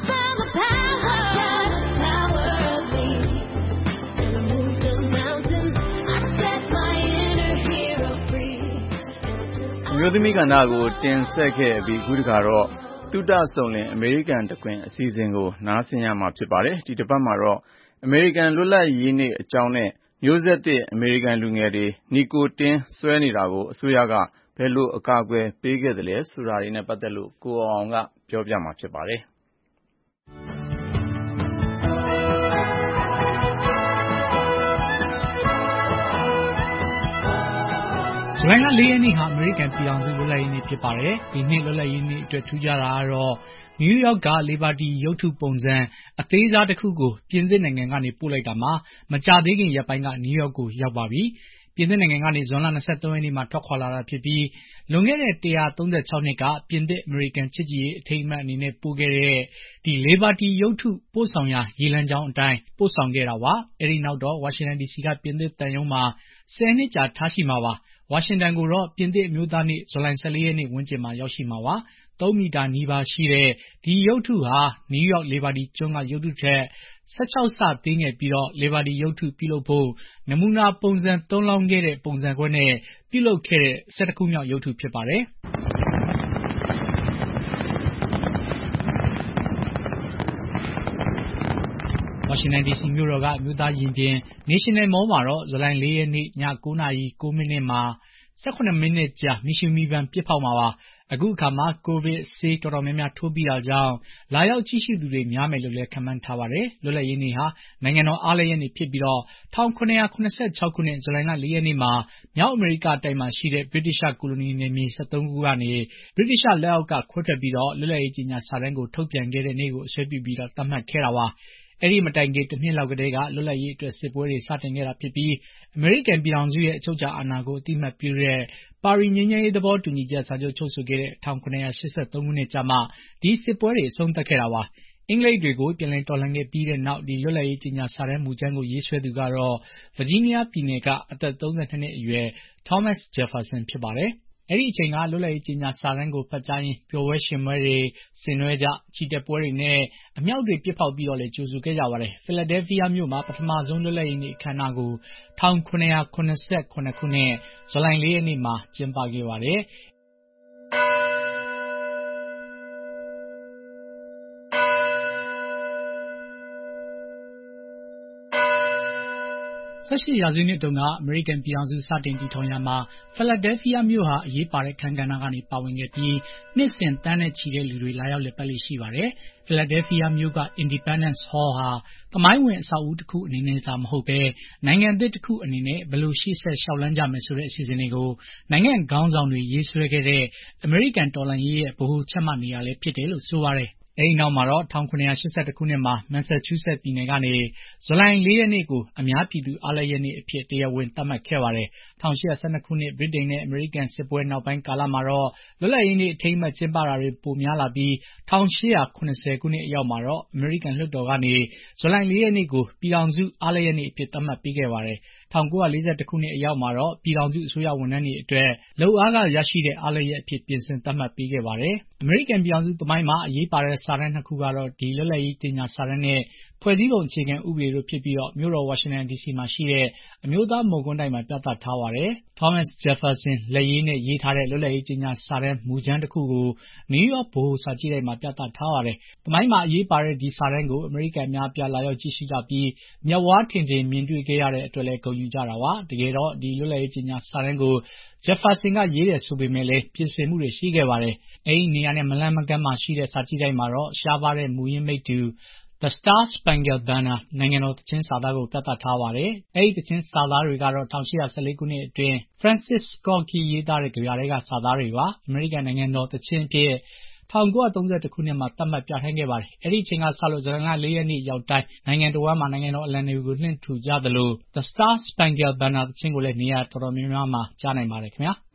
မျိုးသမီးကဏ္ဍကိုတင်ဆက်ခဲ့ပြီးခုတခါတော့တုဒ္ဒဆုံလင်အမေရိကန်တခွင်အစီအစဉ်ကိုနားဆင်ရမှာဖြစ်ပါတယ်ဒီတစ်ပတ်မှာတော့အမေရိကန်လွတ်လပ်ရေးနေ့အကြောင်းနဲ့မျိုးဆက်သစ်အမေရိကန်လူငယ်တွေနီကိုတင်းဆွဲနေတာကိုအစိုးရကဘယ်လိုအကာအကွယ်ပေးခဲ့သလဲဆိုတာတွေနဲ့ပတ်သက်လို့ကိုအောင်အောင်ကပြောပြမှာဖြစ်ပါတယ်ဇူလိုင်လလေးရက်နေ့ဟာအမေရိကန်ပြည်ထောင်စုလွတ်လပ်ရေးနေ့ဖြစ်ပါတယ်။ဒီနှစ်လွတ်လပ်ရေးနေ့အတွက်ထူးခြားတာကတော့နယူးယောက်က Liberty ရုပ်ထုပုံစံအသေးစားတစ်ခုကိုပြင်သစ်နိုင်ငံကနေပို့လိုက်တာမှာမကြာသေးခင်ရက်ပိုင်းကနယူးယောက်ကိုရောက်ပါပြီ။ပြင်သစ်နိုင်ငံကနေဇွန်လ၂၃ရက်နေ့မှာထွက်ခွာလာတာဖြစ်ပြီးလွန်ခဲ့တဲ့၁၃၆နှစ်ကပြင်သစ်အမေရိကန်ချစ်ကြည်ရေးအထိမ်းအမှတ်အနေနဲ့ပို့ခဲ့တဲ့ဒီ Liberty ရုပ်ထုပို့ဆောင်ရာရေလမ်းကြောင်းအတိုင်းပို့ဆောင်ခဲ့တာပါ။အဲဒီနောက်တော့ဝါရှင်တန်ဒီစီကပြင်သစ်သံရုံးမှာဆယ်နှစ်ကြာထားရှိမှာပါ။ဝါရှင်တန်ကိုတော့ပြင်သစ်အမျိုးသားနေ့ဇူလိုင်၁၄ရက်နေ့ဝန်းကျင်မှာရောက်ရှိမှာပါ။သုံးမီတာနီးပါးရှိတဲ့ဒီရုပ်ထုဟာနယူးယောက် Liberty ကျွန်းကရုပ်ထုထက်၁၆ဆသေးငယ်ပြီးတော့ Liberty ရုပ်ထုပြုလုပ်ဖို့နမူနာပုံစံသုံးလောင်းခဲ့တဲ့ပုံစံခွဲနဲ့ပြုလုပ်ခဲ့တဲ့၁၁ခုမြောက်ရုပ်ထုဖြစ်ပါတယ်။ဝါရှင်တန်ဒီစီမြို့တော်ကအမျိုးသားရင်ပြင် National Mall မှာတော့ဇူလိုင်လေးရက်နေ့ည၉နာရီ၉မိနစ်မှာ၁၇မိနစ်ကြာမီးရှူးမီးပန်းပစ်ဖောက်မှာပါ။အခုအခါမှာကိုဗစ်ဆေးတော်တော်များများထိုးပြီးတာကြောင့်လာရောက်ကြည့်ရှုသူတွေများမယ်လို့လည်းခန့်မှန်းထားပါတယ်။လွတ်လပ်ရေးနေ့ဟာနိုင်ငံတော်အားလပ်ရက်နေ့ဖြစ်ပြီးတော့၁၇၇၆ခုနှစ်ဇူလိုင်လလေးရက်နေ့မှာမြောက်အမေရိကတိုက်မှာရှိတဲ့ဗြိတိသျှကိုလိုနီနယ်မြေ၁၃ခုကနေဗြိတိသျှလက်အောက်ကခွဲထွက်ပြီးတော့လွတ်လပ်ရေးကြေညာစာတမ်းကိုထုတ်ပြန်ခဲ့တဲ့နေ့ကိုအဆွဲပြုပြီးတော့သတ်မှတ်ခဲ့တာပါ။အဲဒီမတိုင်ခင်တစ်နှစ်လောက်ကတည်းကလွတ်လပ်ရေးအတွက်စစ်ပွဲတွေစတင်ခဲ့တာဖြစ်ပြီးအမေရိကန်ပြည်ထောင်စုရဲ့အချုပ်အခြာအာဏာကိုအသိအမှတ်ပြုတဲ့ပါရီငြိမ်းချမ်းရေးသဘောတူညီချက်စာချုပ်ချုပ်ဆိုခဲ့တဲ့၁၇၈၃ခုနှစ်ကျမှဒီစစ်ပွဲတွေအဆုံးသတ်ခဲ့တာပါ။အင်္ဂလိပ်တွေကိုပြန်လည်တော်လှန်ခဲ့ပြီးတဲ့နောက်ဒီလွတ်လပ်ရေးကြေညာစာတမ်းမူကြမ်းကိုရေးဆွဲသူကတော့ဗာဂျီးနီးယားပြည်နယ်ကအသက်၃၂နှစ်အရွယ် Thomas Jefferson ဖြစ်ပါတယ်။အဲဒီအချိန်ကလွတ်လပ်ရေးကြေညာစာတမ်းကိုဖတ်ကြားရင်းပျော်ပွဲရွှင်ပွဲတွေဆင်နွှဲကြချီတက်ပွဲတွေနဲ့အမြောက်တွေပစ်ဖောက်ပြီးတော့လည်းကြိုဆိုခဲ့ကြပါတယ်။ဖီလာဒဲလ်ဖီးယားမြို့မှာပထမဆုံးလွတ်လပ်ရေးနေ့အခမ်းအနားကို၁၇၇၇ခုနှစ်ဇူလိုင်လေးရက်နေ့မှာကျင်းပခဲ့ပါတယ်။၁၈ရာစုနှစ်တုန်းကအမေရိကန်ပြည်ထောင်စုစတင်တည်ထောင်ရာမှာဖီလာဒဲလ်ဖီးယားမြို့ဟာအရေးပါတဲ့အခန်းကဏ္ဍကနေပါဝင်ခဲ့ပြီးနှစ်စဉ်သန်းနဲ့ချီတဲ့လူတွေလာရောက်လည်ပတ်လေ့ရှိပါတယ်။ဖီလာဒဲလ်ဖီးယားမြို့က Independence Hall ဟာသမိုင်းဝင်အဆောက်အဦတစ်ခုအနေနဲ့သာမဟုတ်ပဲနိုင်ငံသစ်တစ်ခုအနေနဲ့ဘယ်လိုရှေ့ဆက်လျှောက်လှမ်းကြမယ်ဆိုတဲ့အစီအစဉ်တွေကိုနိုင်ငံခေါင်းဆောင်တွေရေးဆွဲခဲ့တဲ့အမေရိကန်တော်လှန်ရေးရဲ့ဗဟိုချက်မှတ်နေရာလည်းဖြစ်တယ်လို့ဆိုပါတယ်။အဲဒီနောက်မှာတော့၁၇၈၁ ခုနှစ်မှာ Massachusetts ပြည်နယ်ကနေဇူလိုင်လေးရက်နေ့ကိုအများပြည်သူအားလပ်ရက်နေ့အဖြစ်တရားဝင်သတ်မှတ်ခဲ့ပါတယ်။၁၈၁၂ ခုနှစ်ဗြိတိန်နဲ့အမေရိကန်စစ်ပွဲနောက်ပိုင်းကာလမှာတော့လွတ်လပ်ရေးနေ့အထိမ်းအမှတ်ကျင်းပတာတွေပိုများလာပြီး၁၈၇၀ ခုနှစ်အရောက်မှာတော့အမေရိကန်လွှတ်တော်ကနေဇူလိုင်လေးရက်နေ့ကိုပြည်ထောင်စုအားလပ်ရက်နေ့အဖြစ်သတ်မှတ်ပေးခဲ့ပါတယ်။၁၉၄၁ ခုနှစ်အရောက်မှာတော့ပြည်ထောင်စုအစိုးရဝန်ထမ်းတွေအတွက်လုပ်အားခရရှိတဲ့အားလပ်ရက်အဖြစ်ပြင်ဆင်သတ်မှတ်ပေးခဲ့ပါတယ်။အမေရိကန်ပြည်ထောင်စုသမိုင်းမှာအရေးပါတဲ့စာတမ်းနှစ်ခုကတော့ဒီလွတ်လပ်ရေးကြေညာစာတမ်းနဲ့ဖွဲ့စည်းပုံအခြေခံဥပဒေတို့ဖြစ်ပြီးတော့မြို့တော်ဝါရှင်တန်ဒီစီမှာရှိတဲ့အမျိုးသားမော်ကွန်းတိုက်မှာပြသထားပါတယ်။ Thomas Jefferson လက်ရေးနဲ့ရေးထားတဲ့လွတ်လပ်ရေးကြေညာစာတမ်းမူကြမ်းတစ်ခုကိုနယူးယောက်ဗဟိုစာကြည့်တိုက်မှာပြသထားပါတယ်။သမိုင်းမှာအရေးပါတဲ့ဒီစာတမ်းကိုအမေရိကန်အများအပြားလာရောက်ကြည့်ရှုကြပြီးမျက်ဝါးထင်ထင်မြင်တွေ့ခဲ့ရတဲ့အတွက်လည်းဂုဏ်ယူကြတာပါ။တကယ်တော့ဒီလွတ်လပ်ရေးကြေညာစာတမ်းကိုJefferson ကရေးတယ်ဆိုပေမဲ့လည်းပြင်ဆင်မှုတွေရှိခဲ့ပါတယ်။အဲဒီနေရာနဲ့မလှမ်းမကမ်းမှာရှိတဲ့စာကြည့်တိုက်မှာတော့ရှားပါးတဲ့မူရင်းမိတ္တူ The Star Spangled Banner နိုင်ငံတော်သီချင်းစာသားကိုပြသထားပါတယ်။အဲဒီသီချင်းစာသားတွေကတော့၁၈၁၄ ခုနှစ်အတွင်း Francis Scott Key ရေးသားတဲ့ကြွာထဲကစာသားတွေပါ။အမေရိကန်နိုင်ငံတော်သီချင်းအဖြစ်၁၉၃၁ ခုနှစ်မှာသတ်မှတ်ပြဌာန်းခဲ့ပါတယ်။အဲဒီအချိန်ကစလို့ဇူလိုင်လလေးရက်နေ့ရောက်တိုင်းနိုင်ငံတော်မှာနိုင်ငံတော်အလံတွေကိုလွှင့်ထူကြသလို The Star Spangled Banner သီချင်းကိုလည်းနေရာတော်တော်များများမှာကြားနိုင်ပါတယ်ခင်ဗျာ။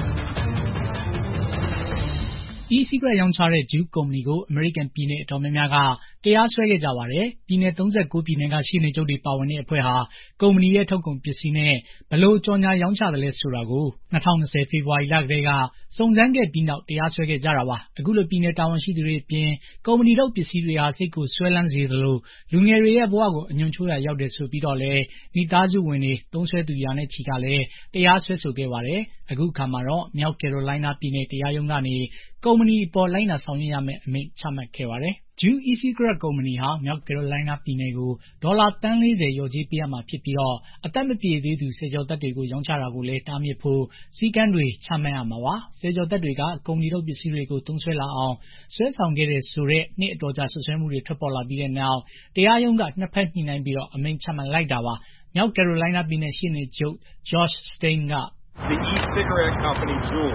E-cigarette ရောင်းချတဲ့ Juul ကုမ္ပဏီကိုအမေရိကန်ပြည်နယ်အတော်များများကတရားစွဲခဲ့ကြပါတယ်။ပြည်နယ်၃၉ပြည်နယ်ကရှေ့နေချုပ်တွေပါဝင်တဲ့အဖွဲ့ဟာကုမ္ပဏီရဲ့ထုတ်ကုန်ပစ္စည်းနဲ့ဘယ်လိုကြော်ညာရောင်းချသလဲဆိုတာကို၂၀၂၀ဖေဖော်ဝါရီလကတည်းကစုံစမ်းခဲ့ပြီးနောက်တရားစွဲခဲ့ကြတာပါ။အခုလိုပြည်နယ်တာဝန်ရှိသူတွေအပြင်ကုမ္ပဏီထုတ်ပစ္စည်းတွေဟာစိတ်ကိုဆွဲလန်းစေသလိုလူငယ်တွေရဲ့ဘဝကိုအညွန့်ချိုးရာရောက်တယ်ဆိုပြီးတော့လည်းမိသားစုဝင်တွေသုံးစွဲသူရာနဲ့ချီကလည်းတရားစွဲဆိုခဲ့ပါတယ်။အခုအခါမှာတော့မြောက်ကယ်ရိုလိုင်းနားပြည်နယ်တရားရုံးကနေကုမ္ပဏီအပေါ်လိုက်နာဆောင်ရွက်ရမယ့်အမိန့်ချမှတ်ခဲ့ပါတယ်။ Juul E-cigarette ကုမ္ပဏီဟာမြောက်ကယ်ရိုလိုင်းနားပြည်နယ်ကိုဒေါ်လာသန်းလေးဆယ်လျော်ကြေးပေးရမှာဖြစ်ပြီးတော့အသက်မပြည့်သေးသူဆယ်ကျော်သက်တွေကိုရောင်းချတာကိုလည်းတားမြစ်ဖို့စည်းကမ်းတွေချမှတ်ရမှာပါ။ဆယ်ကျော်သက်တွေကကုမ္ပဏီထုတ်ပစ္စည်းတွေကိုသုံးစွဲလာအောင်ဆွဲဆောင်ခဲ့တယ်ဆိုတဲ့နှစ်အတော်ကြာစွပ်စွဲမှုတွေထွက်ပေါ်လာပြီးတဲ့နောက်တရားရုံးကနှစ်ဖက်ညှိနှိုင်းပြီးတော့အမိန့်ချမှတ်လိုက်တာပါ။မြောက်ကယ်ရိုလိုင်းနားပြည်နယ်ရှေ့နေချုပ် Josh Stein က The e-cigarette company Juul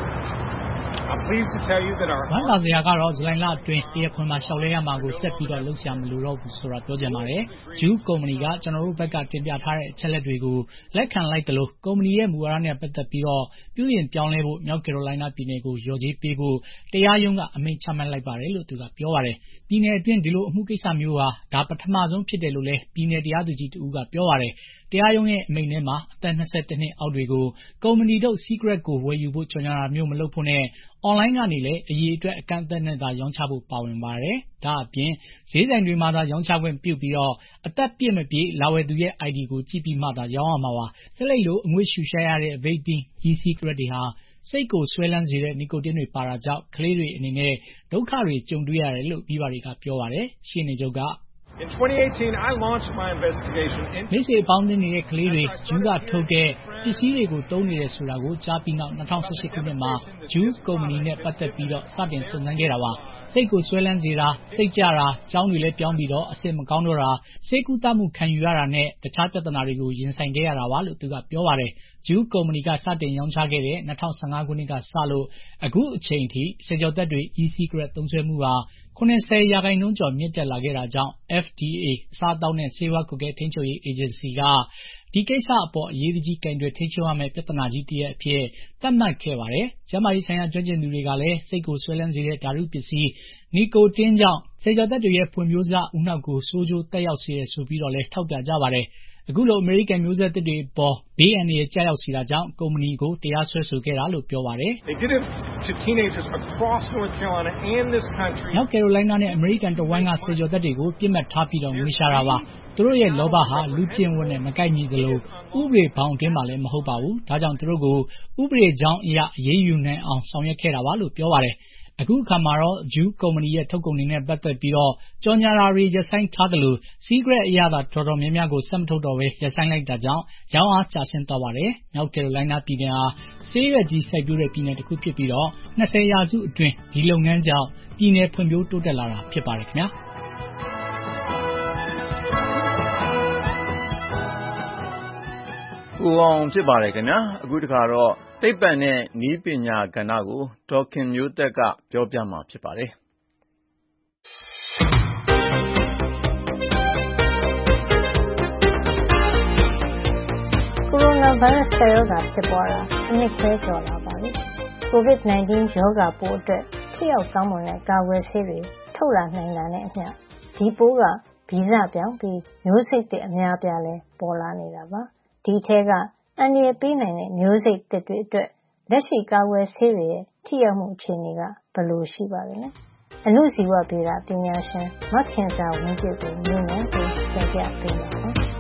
I'm pleased to tell you that our ဝန်လာစရာကတော့ဇူလိုင်လအတွင်းတရားခွင်မှာရှောက်လဲရမှာကိုဆက်ပြီးတော့လုပ်ဆရာမလိုတော့ဘူးဆိုတာပြောကြပါတယ်။ Juul ကုမ္ပဏီကကျွန်တော်တို့ဘက်ကတင်ပြထားတဲ့အချက်လက်တွေကိုလက်ခံလိုက်တယ်လို့ကုမ္ပဏီရဲ့မူဝါဒနဲ့ပတ်သက်ပြီးတော့ပြုပြင်ပြောင်းလဲဖို့မြောက်ကယ်ရိုလိုင်းနားပြည်နယ်ကိုလျော်ကြေးပေးဖို့တရားရုံးကအမိန့်ချမှတ်လိုက်ပါတယ်လို့သူကပြောပါတယ်။ပြည်နယ်အတွင်းဒီလိုအမှုကိစ္စမျိုးဟာဒါပထမဆုံးဖြစ်တယ်လို့လည်းပြည်နယ်တရားသူကြီးတဦးကပြောပါတယ်။တရားရုံးရဲ့အမိန့်ထဲမှာအသက်၂၁နှစ်အောက်တွေကိုကုမ္ပဏီထုတ် cigarette ကိုဝယ်ယူဖို့ကြော်ညာတာမျိုးမလုပ်ဖို့နဲ့အွန်လိုင်းကနေလည်းအရေးအတွက်အကန့်အသတ်နဲ့သာရောင်းချဖို့ပါဝင်ပါတယ်။ဒါအပြင်ဈေးဆိုင်တွေမှာသာရောင်းချခွင့်ပြုပြီးတော့အသက်ပြည့်မပြည့်လာဝယ်သူရဲ့ အိုင်ဒီ ကိုကြည့်ပြီးမှသာရောင်းရမှာပါ။ဆက်လိုက်လို့အငွေ့ရှူရှိုက်ရတဲ့ vaping e-cigarette တွေဟာစိတ်ကိုဆွဲလန်းစေတဲ့နီကိုတင်းတွေပါတာကြောင့်ကလေးတွေအနေနဲ့ဒုက္ခတွေကြုံတွေ့ရတယ်လို့မိဘတွေကပြောပါတယ်။ရှင်းနေချုပ်က In twenty eighteen, I launched my investigation into မိတ်ဆွေပေါင်းနေတဲ့ကလေးတွေဂျူးကထုတ်တဲ့ပစ္စည်းတွေကိုသုံးနေတယ်ဆိုတာကိုကြားပြီးနောက်၂၀၁၈ခုနှစ်မှာဂျူးကုမ္ပဏီနဲ့ပတ်သက်ပြီးတော့စတင်စုံစမ်းခဲ့တာပါ။စိတ်ကိုဆွဲလန်းစေတာစိတ်ကြတာကြောင်းတွေလည်းပြောင်းပြီးတော့အဆင်မကောင်းတော့တာစိတ်ကူးတမှုခံယူရတာနဲ့တခြားပြဿနာတွေကိုရင်ဆိုင်ခဲ့ရတာပါလို့သူကပြောပါတယ်။ဂျူးကုမ္ပဏီကစတင်ရောင်းချခဲ့တဲ့၂၀၁၅ခုနှစ်ကစလို့အခုအချိန်ထိဆယ်ကျော်သက်တွေ e-cigarette သုံးစွဲမှုဟာ၇၀ရာခိုင်နှုန်းကျော်မြင့်တက်လာခဲ့တာကြောင့် F D A အစားအသောက်နဲ့ဆေးဝါးကွပ်ကဲထိန်းချုပ်ရေးအေဂျင်စီကဒီကိစ္စအပေါ်အရေးတကြီးကင်တွယ်ထိန်းချုပ်ရမယ့်ပြဿနာကြီးတစ်ရပ်အဖြစ်သတ်မှတ်ခဲ့ပါတယ်။ကျန်းမာရေးဆိုင်ရာကျွမ်းကျင်သူတွေကလည်းစိတ်ကိုဆွဲလန်းစေတဲ့ဓာတုပစ္စည်းနီကိုတင်းကြောင့်ဆယ်ကျော်သက်တွေရဲ့ဖွံ့ဖြိုးစဦးနှောက်ကိုဆိုးကျိုးသက်ရောက်စေတယ်ဆိုပြီးတော့လည်းထောက်ပြကြပါတယ်။အခုလိုအမေရိကန်မျိုးဆက်သစ်တွေအပေါ်ဘေးအန္တရာယ်ကျရောက်စေတာကြောင့်ကုမ္ပဏီကိုတရားစွဲဆိုခဲ့တာလို့ပြောပါတယ်။ They did it to teenagers across North Carolina and this country. မြောက်ကယ်ရိုလိုင်းနားနဲ့အမေရိကန်တဝိုင်းကဆယ်ကျော်သက်တွေကိုပြစ်မှတ်ထားပြီးတော့ငွေရှာတာပါ။သူတို့ရဲ့လောဘဟာလူကျင့်ဝတ်နဲ့မကိုက်ညီသလိုဥပဒေဘောင်အတွင်းမှာလည်းမဟုတ်ပါဘူး။ဒါကြောင့်သူတို့ကိုဥပဒေကြောင်းအရအရေးယူနိုင်အောင်ဆောင်ရွက်ခဲ့တာပါလို့ပြောပါတယ်။အခုအခါမှာတော့ဂျူးကုမ္ပဏီရဲ့ထုတ်ကုန်တွေနဲ့ပတ်သက်ပြီးတော့ကြော်ညာတာတွေရပ်ဆိုင်းထားသလို cigarette အရသာတော်တော်များများကိုဆက်မထုတ်တော့ဘဲရပ်ဆိုင်းလိုက်တာကြောင့်ရောင်းအားကျဆင်းသွားပါတယ်။မြောက်ကယ်ရိုလိုင်းနားပြည်နယ်ဟာဆေးရွက်ကြီးစိုက်ပျိုးတဲ့ပြည်နယ်တစ်ခုဖြစ်ပြီးတော့၂၀ရာစုအတွင်းဒီလုပ်ငန်းကြောင့်ပြည်နယ်ဖွံ့ဖြိုးတိုးတက်လာတာဖြစ်ပါတယ်ခင်ဗျာ။ကိုအောင်ဖြစ်ပါတယ်ခင်ဗျာအခုတခါတော့သိပ္ပံနဲ့နည်းပညာကဏ္ဍကိုဒေါ်ခင်မျိုးသက်ကပြောပြမှာဖြစ်ပါတယ်နိုဗိုင်းရပ်စ်ကပ်ရောဂါဖြစ်ပွားတာအနှစ်ခွဲကျော်လာပါပြီ။ ကိုဗစ် ၁၉ ရောဂါပိုးအတွက်ထိရောက်ကောင်းမွန်တဲ့ကာကွယ်ဆေးတွေထုတ်လာနိုင်တာနဲ့အမျှဒီပိုးကဗီဇပြောင်းပြီးမျိုးစိတ်သစ်အများအပြားလည်းပေါ်လာနေတာပါ။ဒီထဲကအန္တရာယ်ပေးနိုင်တဲ့မျိုးစိတ်သစ်တွေအတွက်လက်ရှိကာကွယ်ဆေးတွေရဲ့ထိရောက်မှုအခြေအနေကဘယ်လိုရှိပါလဲ။အဏုဇီဝဗေဒပညာရှင်မခင်စာဝင်းပြည့်ကိုမြင်နေပြီးတင်ပြပေးပါမယ်။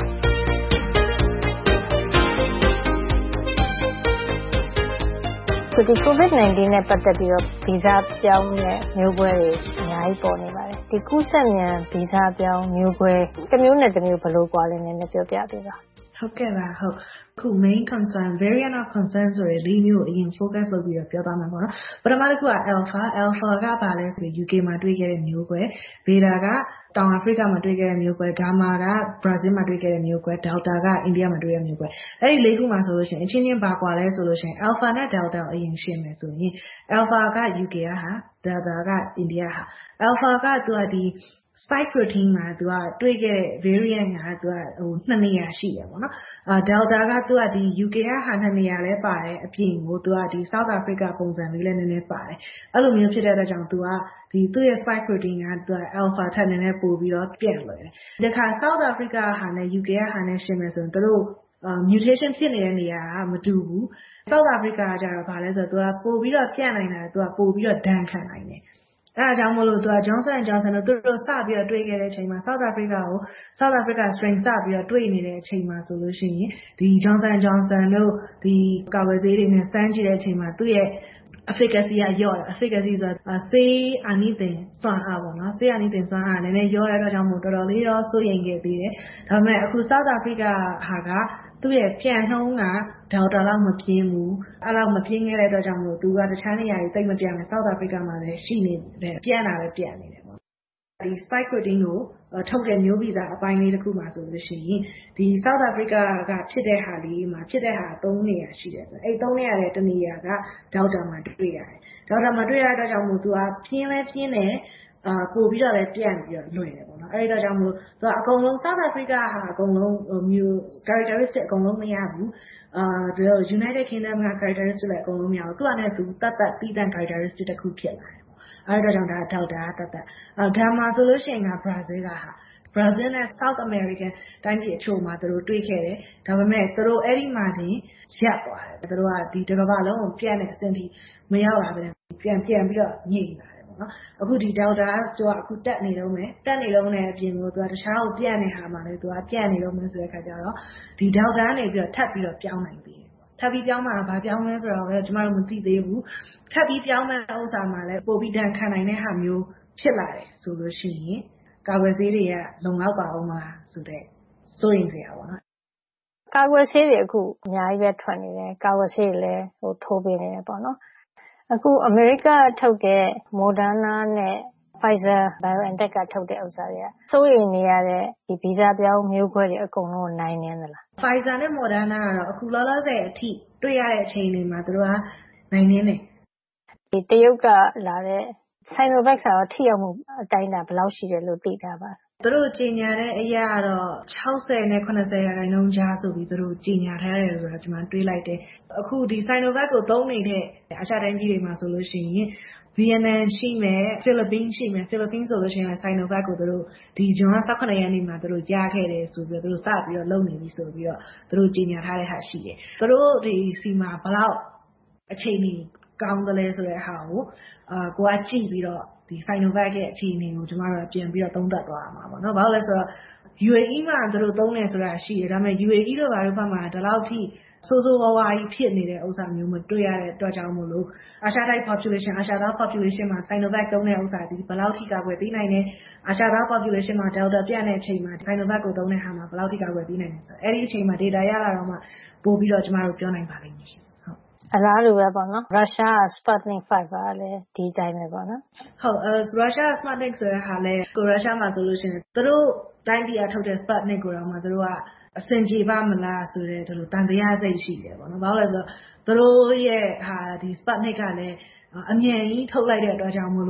ဒီ ကိုဗစ် ၁၉ နဲ့ပတ်သက်ပြီးတော့ဗီဇပြောင်းတဲ့မျိုးကွဲတွေအများကြီးပေါ်နေပါတယ်။ဒီကူးစက်မြန်ဗီဇပြောင်းမျိုးကွဲတစ်မျိုးနဲ့တစ်မျိုးဘယ်လိုကွာလဲနည်းနည်းပြောပြပေးပါ။ဟုတ်ကဲ့ပါဟုတ်ခု main concern variant of concern ဆိုရယ်လေးမျိုးအရင် focus လုပ်ပြီးတော့ပြောသားမှာပေါ့နော်ပထမတစ်ခုက alpha alpha ကပါလဲဆို U K မှာတွေ့ခဲ့တဲ့မျိုးကွဲ beta ကတောင်အာဖရိကမှာတွေ့ခဲ့တဲ့မျိုးကွဲ gamma က Brazil မှာတွေ့ခဲ့တဲ့မျိုးကွဲ delta ကအိန္ဒိယမှာတွေ့တဲ့မျိုးကွဲအဲ့ဒီလေးခုမှာဆိုလို့ရှိရင်အချင်းချင်းပါကွာလဲဆိုလို့ရှိရင် alpha နဲ့ delta အရင်ရှင်းမယ်ဆိုရင် alpha က U K ကဟာ delta ကအိန္ဒိယဟာ alpha ကသူကဒီspike protein မှာသူကတွေ့ခဲ့တဲ့ variant ကသူကဟိုနှစ်နေရာရှိတယ်ပေါ့နော်အာ delta ကသူကဒီ U K ကဟာနှစ်နေရာလဲပါတယ်အပြင်ကိုသူကဒီ South Africa ပုံစံလေးလည်းနည်းနည်းပါတယ်အဲ့လိုမျိုးဖြစ်တဲ့အတွက်ကြောင့်သူကဒီသူ့ရဲ့ spike protein ကသူက alpha ထက်နည်းနည်းပိုပြီးတော့ပြန့်လွယ်တယ်ဒါခါ South Africa ဟာနဲ့ U K ကဟာနဲ့ရှင်းမယ်ဆိုရင်သူတို့mutation ဖြစ်နေတဲ့နေရာကမတူဘူး South Africa ကကြတော့ဗာလဲဆိုတော့သူကပိုပြီးတော့ပြန့်နိုင်တာသူကပိုပြီးတော့ဒဏ်ခံနိုင်တယ်အဲအကြောင်းမလို့သူက Johnson and Johnson တို့သူတို့စပြီးတော့တွေ့ခဲ့တဲ့အချိန်မှာ South Africa ကို South Africa strain စပြီးတော့တွေ့နေတဲ့အချိန်မှာဆိုလို့ရှိရင်ဒီ Johnson and Johnson တို့ဒီကာကွယ်ဆေးတွေနဲ့စမ်းကြည့်တဲ့အချိန်မှာသူ့ရဲ့ efficacy ကရော့တယ် efficacy ဆိုတာဆေးအာနိသင်စွမ်းအားပေါ့နော်ဆေးအာနိသင်စွမ်းအားနည်းနည်းရော့တဲ့အတွက်ကြောင့်မို့တော်တော်လေးတော့စိုးရိမ်ခဲ့သေးတယ်ဒါပေမဲ့အခု South Africa ဟာကသူ့ရဲ့ပြန်နှုန်းက delta လောက်မပြင်းဘူးအဲ့လောက်မပြင်းခဲ့တဲ့အတွက်ကြောင့်မို့သူကတခြားနေရာတွေတိတ်မပြန့်ဘူး South Africa မှာလည်းရှိနေတယ်ပြန့်တာလည်းပြန့်နေတယ်ပေါ့ဒီ spike protein ကိုထုတ်တဲ့မျိုးဗီဇအပိုင်းလေးတစ်ခုမှာဆိုလို့ရှိရင်ဒီ South Africa ကဖြစ်တဲ့ဟာလေးမှာဖြစ်တဲ့ဟာသုံးနေရာရှိတယ်ဆိုအဲ့သုံးနေရာတဲ့တနေရာက delta မှာတွေ့ရတယ် delta မှာတွေ့ရတဲ့အတွက်ကြောင့်မို့သူကပြင်းလဲပြင်းတယ်အာပို့ပြီးတော့လည်းပြန့်ပြီးတော့လွယ်တယ်ပေါ့နော်အဲ့ဒီတော့ကြောင့်မို့သူကအကုန်လုံး South Africa ဟာအကုန်လုံးမျိုး characteristic အကုန်လုံးမရဘူးအာဒီ United Kingdom က characteristic လည်းအကုန်လုံးမရဘူးသူကလည်းသူတတ်တတ်ပြီးတဲ့ characteristic တစ်ခုဖြစ်လာတယ်ပေါ့အဲ့ဒီတော့ကြောင့်ဒါ delta တတ်တတ်အာ gamma ဆိုလို့ရှိရင်က Brazil ကဟာ Brazil နဲ့ South American တိုင်းပြည်အချို့မှာသူတို့တွေ့ခဲ့တယ်ဒါပေမဲ့သူတို့အဲ့ဒီမှာတင်ရပ်သွားတယ်သူတို့ကဒီတစ်ကမ္ဘာလုံးကိုပြန့်တဲ့အဆင့်ထိမရောက်လာဘဲပြန်ပြန်ပြီးတော့ညှိလာနော်အခုဒီ delta ကသူကအခုတက်နေတော့မယ်တက်နေတော့လည်းအပြင်ကိုသူကတခြားကိုပြန့်နေဟာမှာလည်းသူကပြန့်နေတော့မယ်ဆိုတဲ့ခါကျတော့ဒီ delta ကနေပြီးတော့ထပ်ပြီးတော့ပြောင်းနိုင်ပြီထပ်ပြီးပြောင်းမှာဘာပြောင်းလဲဆိုတော့လည်းကျမတို့မသိသေးဘူးထပ်ပြီးပြောင်းမဲ့ဥစ္စာမှာလည်းပိုပြီးဒဏ်ခံနိုင်တဲ့ဟာမျိုးဖြစ်လာတယ်ဆိုလို့ရှိရင်ကာကွယ်ဆေးတွေကလုံလောက်ပါအောင်မလားဆိုတဲ့စိုးရင်စရာပေါ့နော်ကာကွယ်ဆေးတွေအခုအများကြီးပဲထွက်နေတယ်ကာကွယ်ဆေးတွေလည်းဟိုထိုးပေးနေတယ်ပေါ့နော်အခုအမေရိကထုတ်တဲ့ Moderna နဲ့ Pfizer BioNTech ကထုတ်တဲ့ဥစ္စာတွေကစိုးရိမ်နေရတဲ့ဒီဗီဇပြောင်းမျိုးကွဲတွေအကုန်လုံးနိုင်နေသလား Pfizer နဲ့ Moderna ကတော့အခုလောလောဆယ်အထိတွေ့ရတဲ့အချိန်တွေမှာသူတို့ကနိုင်နေတယ်ဒီတရုတ်ကလာတဲ့ Sinovac ဆိုတာထိရောက်မှုအတိုင်းအတာဘယ်လောက်ရှိတယ်လို့သိတာပါသူတို့ကြီးညာတဲ့အရာကတော့၆၀နဲ့၇၀ရာခိုင်နှုန်းကြားဆိုပြီးသူတို့ကြီးညာထားတယ်ဆိုတော့ကျွန်မတွေးလိုက်တယ်အခုဒီ Sinovac ကိုသုံးနေတဲ့အာရှတိုင်းပြည်တွေမှာဆိုလို့ရှိရင် Vietnam ရှိမယ် Philippines ရှိမယ် Philippines ဆိုလို့ရှိရင် Sinovac ကိုသူတို့ဒီဇွန်လ၁၇ရက်နေ့မှာသူတို့ကြားခဲ့တယ်ဆိုပြီးတော့သူတို့စပြီးတော့လုပ်နေပြီဆိုပြီးတော့သူတို့ကြီးညာထားတဲ့ဟာရှိတယ်သူတို့ဒီစီမှာဘလောက်အချိန်ကြီးကောင်းတယ်လဲဆိုတဲ့ဟာကိုအာကိုကကြည့်ပြီးတော့ဒီ Sinovac ရဲ့အခြေအနေကိုကျွန်တော်တို့ပြန်ပြီးတော့သုံးသပ်သွားရမှာပေါ့နော်။ဘာလို့လဲဆိုတော့ U A E မှာသူတို့သုံးနေဆိုတာရှိတယ်။ဒါပေမဲ့ U A E တို့ဘာလို့ဘက်မှာဒီလောက်ထိဆိုးဆိုးဝါးဝါးကြီးဖြစ်နေတဲ့ဥစ္စာမျိုးမတွေ့ရတဲ့အတွက်ကြောင့်မို့လို့အာရှတိုင်း population အာရှသား population မှာ Sinovac သုံးတဲ့ဥစ္စာဒီဘယ်လောက်ထိကာကွယ်ပေးနိုင်လဲ။အာရှသား population မှာ Delta ပြန့်တဲ့အချိန်မှာ Sinovac ကိုသုံးတဲ့ဟာမှာဘယ်လောက်ထိကာကွယ်ပေးနိုင်လဲဆိုတော့အဲ့ဒီအချိန်မှာ data ရလာတော့မှပို့ပြီးတော့ကျွန်တော်တို့ပြောနိုင်ပါလိမ့်မယ်။အလားတူပဲပေါ့နော်ရုရှားက Sputnik 5ကလည်းဒီတိုင်းပဲပေါ့နော်ဟုတ်အဲရုရှား Sputnik ဆိုတဲ့ဟာလည်းကိုရုရှားမှာဆိုလို့ရှိရင်သူတို့တိုင်းပြည်ကထုတ်တဲ့ Sputnik ကိုတော့မှသူတို့ကအစင်ပြေပါမလားဆိုတဲ့ဒီလိုတန်တရားစိတ်ရှိတယ်ပေါ့နော်ဘာလို့လဲဆိုတော့သူတို့ရဲ့ဟာဒီ Sputnik ကလည်းအမြန်ကြီးထုတ်လိုက်တဲ့အတွက်ကြောင့်မို့လို့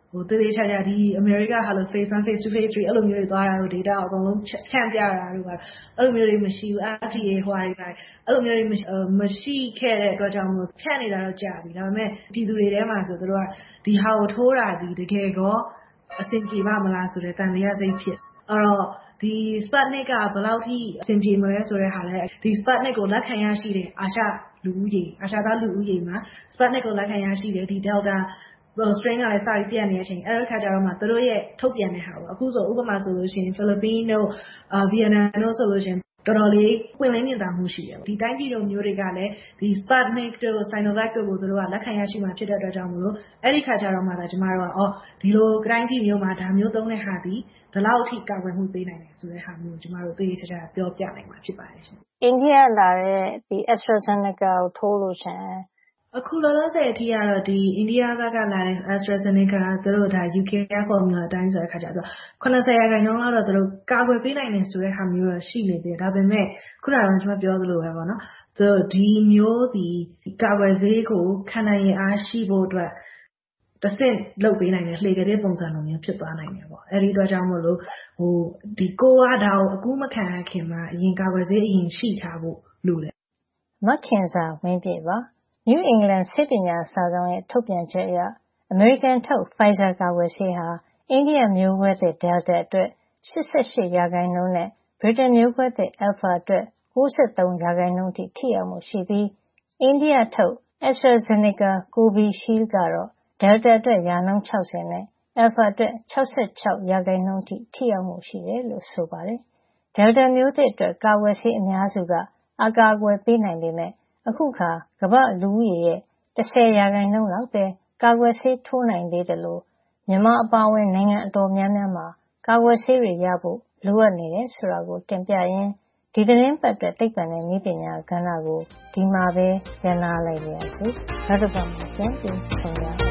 ဟိုတသေးချာချာဒီအမေရိကဟာလို့ phase one phase two phase three အဲ့လိုမျိုးတွေသွားတာတို့ data အကုန်လုံးဖြန့်ပြတာတို့ပါအဲ့လိုမျိုးတွေမရှိဘူး F D A ဟိုဟာတွေပါအဲ့လိုမျိုးတွေမရှိခဲ့တဲ့အတွက်ကြောင့်မို့ဖြန့်နေတာတော့ကြာပြီဒါပေမဲ့ပြည်သူတွေထဲမှာဆိုတို့ကဒီဟာကိုထိုးတာဒီတကယ်ကောအဆင်ပြေပါမလားဆိုတဲ့တန်တရားသိဖြစ်အဲ့တော့ဒီ Sputnik ကဘယ်လောက်ထိအဆင်ပြေမလဲဆိုတဲ့ဟာလဲဒီ Sputnik ကိုလက်ခံရရှိတဲ့အာရှလူဦးရေအာရှသားလူဦးရေမှာ Sputnik ကိုလက်ခံရရှိတဲ့ဒီ Delta strain ကလည်းစပြီးပြန့်နေတဲ့အချိန်အဲ့ဒီခါကျတော့မှတို့ရဲ့ထုတ်ပြန်တဲ့ဟာပေါ့အခုဆိုဥပမာဆိုလို့ရှိရင် Philippines တို့ Vietnam တို့ဆိုလို့ရှိရင်တော်တော်လေးပွင့်လင်းမြင်သာမှုရှိတယ်ဒီတိုင်းပြည်တို့မျိုးတွေကလည်းဒီ Sputnik တို့ Sinovac တို့ကိုတို့ကလက်ခံရရှိမှဖြစ်တဲ့အတွက်ကြောင့်မလို့အဲ့ဒီခါကျတော့မှဒါကျမတို့ကအော်ဒီလိုတိုင်းပြည်မျိုးမှာဒါမျိုးသုံးတဲ့ဟာဒီဒီလောက်အထိကာကွယ်မှုပေးနိုင်တယ်ဆိုတဲ့ဟာမျိုးကျမတို့သိချာချာပြောပြနိုင်မှာဖြစ်ပါတယ်ရှင်အိန္ဒိယလာတဲ့ဒီ AstraZeneca ကိုထိုးလို့ရှင်အခုလောလောဆယ်အထိကတော့ဒီအိန္ဒိယဘက်ကလာတဲ့ AstraZeneca သူတို့ဒါ U K ကပေါ်မှာအတိုင်းဆိုတဲ့ခါကျတော့eightyရာခိုင်နှုန်းလောက်တော့သူတို့ကာကွယ်ပေးနိုင်တယ်ဆိုတဲ့ဟာမျိုးတော့ရှိနေသေးတယ်ဒါပေမဲ့ခုနကကျွန်မပြောသလိုပဲပေါ့နော်သူတို့ဒီမျိုးဒီကာကွယ်ဆေးကိုခံနိုင်ရအားရှိဖို့အတွက်တဆင့်လုပ်ပေးနိုင်တယ်လှေကလေးပုံစံလိုမျိုးဖြစ်သွားနိုင်တယ်ပေါ့အဲဒီအတွက်ကြောင့်မို့လို့ဟိုဒီကိုကဒါကိုအကူမခံခင်မှာအရင်ကာကွယ်ဆေးအရင်ရှိထားဖို့လိုတယ်မခင်စာဝင်းပြပါNew England ဆေးပညာစာစောင်ရဲ့ထုတ်ပြန်ချက်အရ American ထုတ် Pfizer ကာကွယ်ဆေးဟာအိန္ဒိယမျိုးကွဲသစ် Delta အတွက်eighty-eightရာခိုင်နှုန်းနဲ့ Britain မျိုးကွဲသစ် Alpha အတွက်ninety-threeရာခိုင်နှုန်းထိထိရောက်မှုရှိပြီးအိန္ဒိယထုတ် AstraZeneca Covishield ကတော့ Delta အတွက်ရာနှုန်းsixtyနဲ့ Alpha အတွက်sixty-sixရာခိုင်နှုန်းထိထိရောက်မှုရှိတယ်လို့ဆိုပါတယ်။ Delta မျိုးသစ်အတွက်ကာကွယ်ဆေးအများစုကအကာအကွယ်ပေးနိုင်ပေမဲ့အခုခါကမ္ဘာလူဦးရေရဲ့tenရာခိုင်နှုန်းလောက်ပဲကာကွယ်ဆေးထိုးနိုင်သေးတယ်လို့မြန်မာအပါအဝင်နိုင်ငံအတော်များများမှာကာကွယ်ဆေးတွေရဖို့လိုအပ်နေတယ်ဆိုတာကိုတင်ပြရင်းဒီသတင်းပတ်အတွက်သိပ္ပံနဲ့နည်းပညာကဏ္ဍကိုဒီမှာပဲရနာလိုက်ပါရစေ။နောက်တစ်ပတ်မှာပြန်ပြီးဆုံရအောင်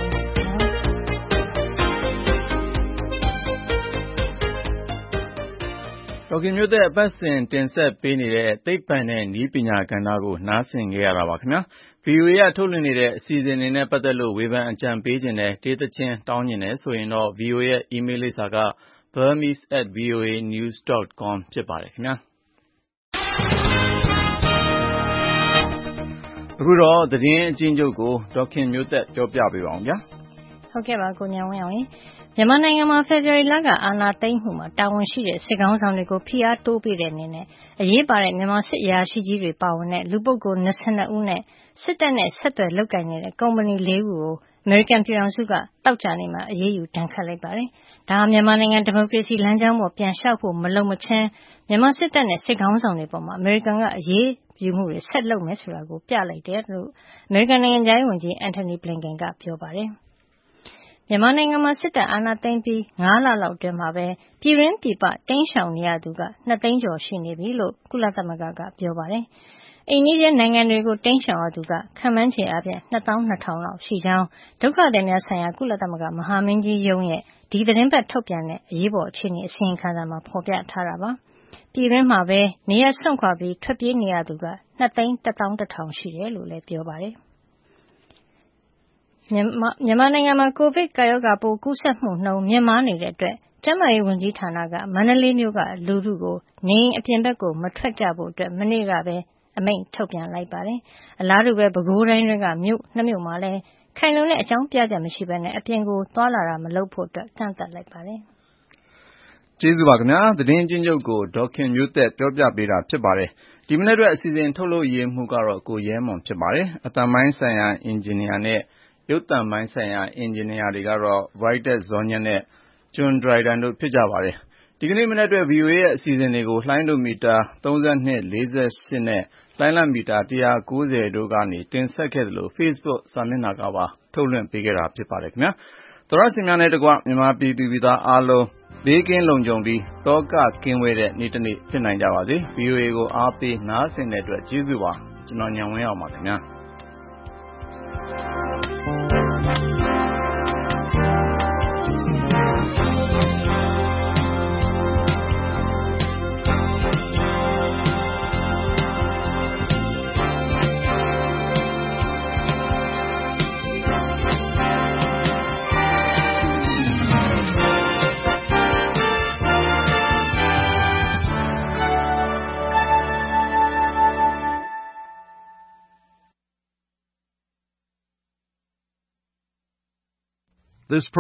ဒေါခင်မျိုးတဲ့အပတ်စဉ်တင်ဆက်ပေးနေတဲ့သိပ္ပံနဲ့နည်းပညာကဏ္ဍကိုနားဆင်ကြရတာပါခင်ဗျာ ဗီအိုအေ ကထုတ်လွှင့်နေတဲ့အစီအစဉ်တွေနဲ့ပတ်သက်လို့ဝေဖန်အကြံပေးခြင်းနဲ့ဒေသချင်းတောင်းကျင်တယ်ဆိုရင်တော့ ဗီအိုအေ ရဲ့ email လိပ်စာက burmese at voa news dot com ဖြစ်ပါတယ်ခင်ဗျာအခုတော့သတင်းအကျဉ်းချုပ်ကိုဒေါခင်မျိုးသက်ပြောပြပေးပါအောင်ဗျာဟုတ်ကဲ့ပါကိုညံဝင်းအောင်မြန်မာနိုင်ငံမှာဖေဖော်ဝါရီလကအာဏာသိမ်းမှုမှာတာဝန်ရှိတဲ့စစ်ကောင်ဆောင်တွေကိုဖိအားတိုးပေးတဲ့အနေနဲ့အရေးပါတဲ့မြန်မာစစ်အရာရှိကြီးတွေပါဝင်တဲ့လူပုဂ္ဂိုလ်twenty-twoဦးနဲ့စစ်တပ်နဲ့ဆက်သွယ်လုပ်ကိုင်နေတဲ့ကုမ္ပဏီfourခုကိုအမေရိကန်ပြည်ထောင်စုကတောက်ကြနေမှာအရေးယူဒဏ်ခတ်လိုက်ပါတယ်။ဒါဟာမြန်မာနိုင်ငံဒီမိုကရေစီလမ်းကြောင်းပေါ်ပြန်လျှောက်ဖို့မလုံမချင်းမြန်မာစစ်တပ်နဲ့စစ်ကောင်ဆောင်တွေပေါ်မှာအမေရိကန်ကအရေးယူမှုတွေဆက်လုပ်မယ်ဆိုတာကိုပြလိုက်တယ်လို့အမေရိကန်နိုင်ငံသားဝန်ကြီးအန်တိုနီဘလင်ကန်ကပြောပါတယ်။မြန်မာနိုင်ငံမှာစစ်တပ်အာဏာသိမ်းပြီးfiveလလောက်အတွင်းမှာပဲပြည်ရင်းပြည်ပတိမ်းရှောင်နေရသူကtwoသိန်းကျော်ရှိနေပြီလို့ကုလသမဂ္ဂကပြောပါတယ်။အိမ်နီးချင်းနိုင်ငံတွေကိုတိမ်းရှောင်ရသူကခန့်မှန်းခြေအားဖြင့်two thousand two hundredလောက်ရှိကြောင်းဒုက္ခသည်များဆိုင်ရာကုလသမဂ္ဂမဟာမင်းကြီးရုံးရဲ့ဒီသတင်းပတ်ထုတ်ပြန်တဲ့အရေးပေါ်အခြေအနေအစီရင်ခံစာမှာဖော်ပြထားတာပါ။ပြည်တွင်းမှာပဲနေရာစွန့်ခွာပြီးထွက်ပြေးနေရသူကtwoသိန်းone thousand one hundredရှိတယ်လို့လည်းပြောပါတယ်။မြန်မာနိုင်ငံမှာကိုဗစ်ကာရောဂါပိုးကူးစက်မှုနှုန်းမြင့်မားနေတဲ့အတွက်ကျန်းမာရေးဝန်ကြီးဌာနကမန္တလေးမြို့ကလူထုကိုနေအိမ်အပြင်ဘက်ကိုမထွက်ကြဖို့အတွက်မနေ့ကပဲအမိန့်ထုတ်ပြန်လိုက်ပါတယ်။အလားတူပဲပဲခူးတိုင်းတွင်းကမြို့နှစ်မြို့မှာလည်းခိုင်လုံတဲ့အကြောင်းပြချက်မရှိဘဲနဲ့အပြင်ကိုသွားလာတာမလုပ်ဖို့အတွက်ကန့်သတ်လိုက်ပါတယ်။ကျေးဇူးပါခင်ဗျာ။သတင်းချင်းချုပ်ကိုဒေါခင်မျိုးသက်ပြောပြပေးတာဖြစ်ပါတယ်။ဒီမနေ့အတွက်အစီအစဉ်ထုတ်လို့ရမှုကတော့ကိုရဲမွန်ဖြစ်ပါတယ်။အတန်ပိုင်းဆိုင်ရာအင်ဂျင်နီယာနဲ့ရုပ်သံပိုင်းဆိုင်ရာအင်ဂျင်နီယာတွေကတော့ Brighter ဇော်ညက်နဲ့ကျွန်းဒရိုင်ဒန်တို့ဖြစ်ကြပါတယ်။ဒီကနေ့မနေ့အတွက် ဗီအိုအေ ရဲ့အစီအစဉ်တွေကိုလှိုင်းဒိုမီတာthirty-two, forty-eightနဲ့လှိုင်းလမီတာone ninetyတို့ကနေတင်ဆက်ခဲ့သလို Facebook စာမျက်နှာကပါထုတ်လွှင့်ပေးခဲ့တာဖြစ်ပါတယ်ခင်ဗျာ။သောရရှင်များနဲ့တကွမြန်မာပြည်သူပြည်သားအားလုံးဘေးကင်းလုံခြုံပြီးတောကကင်းဝေးတဲ့နေ့တစ်နေ့ဖြစ်နိုင်ကြပါစေ။ ဗီအိုအေ ကိုအားပေးနားဆင်တဲ့အတွက်ကျေးဇူးပါ။ကျွန်တော်ညံဝင်းအောင်ပါခင်ဗျာ။ This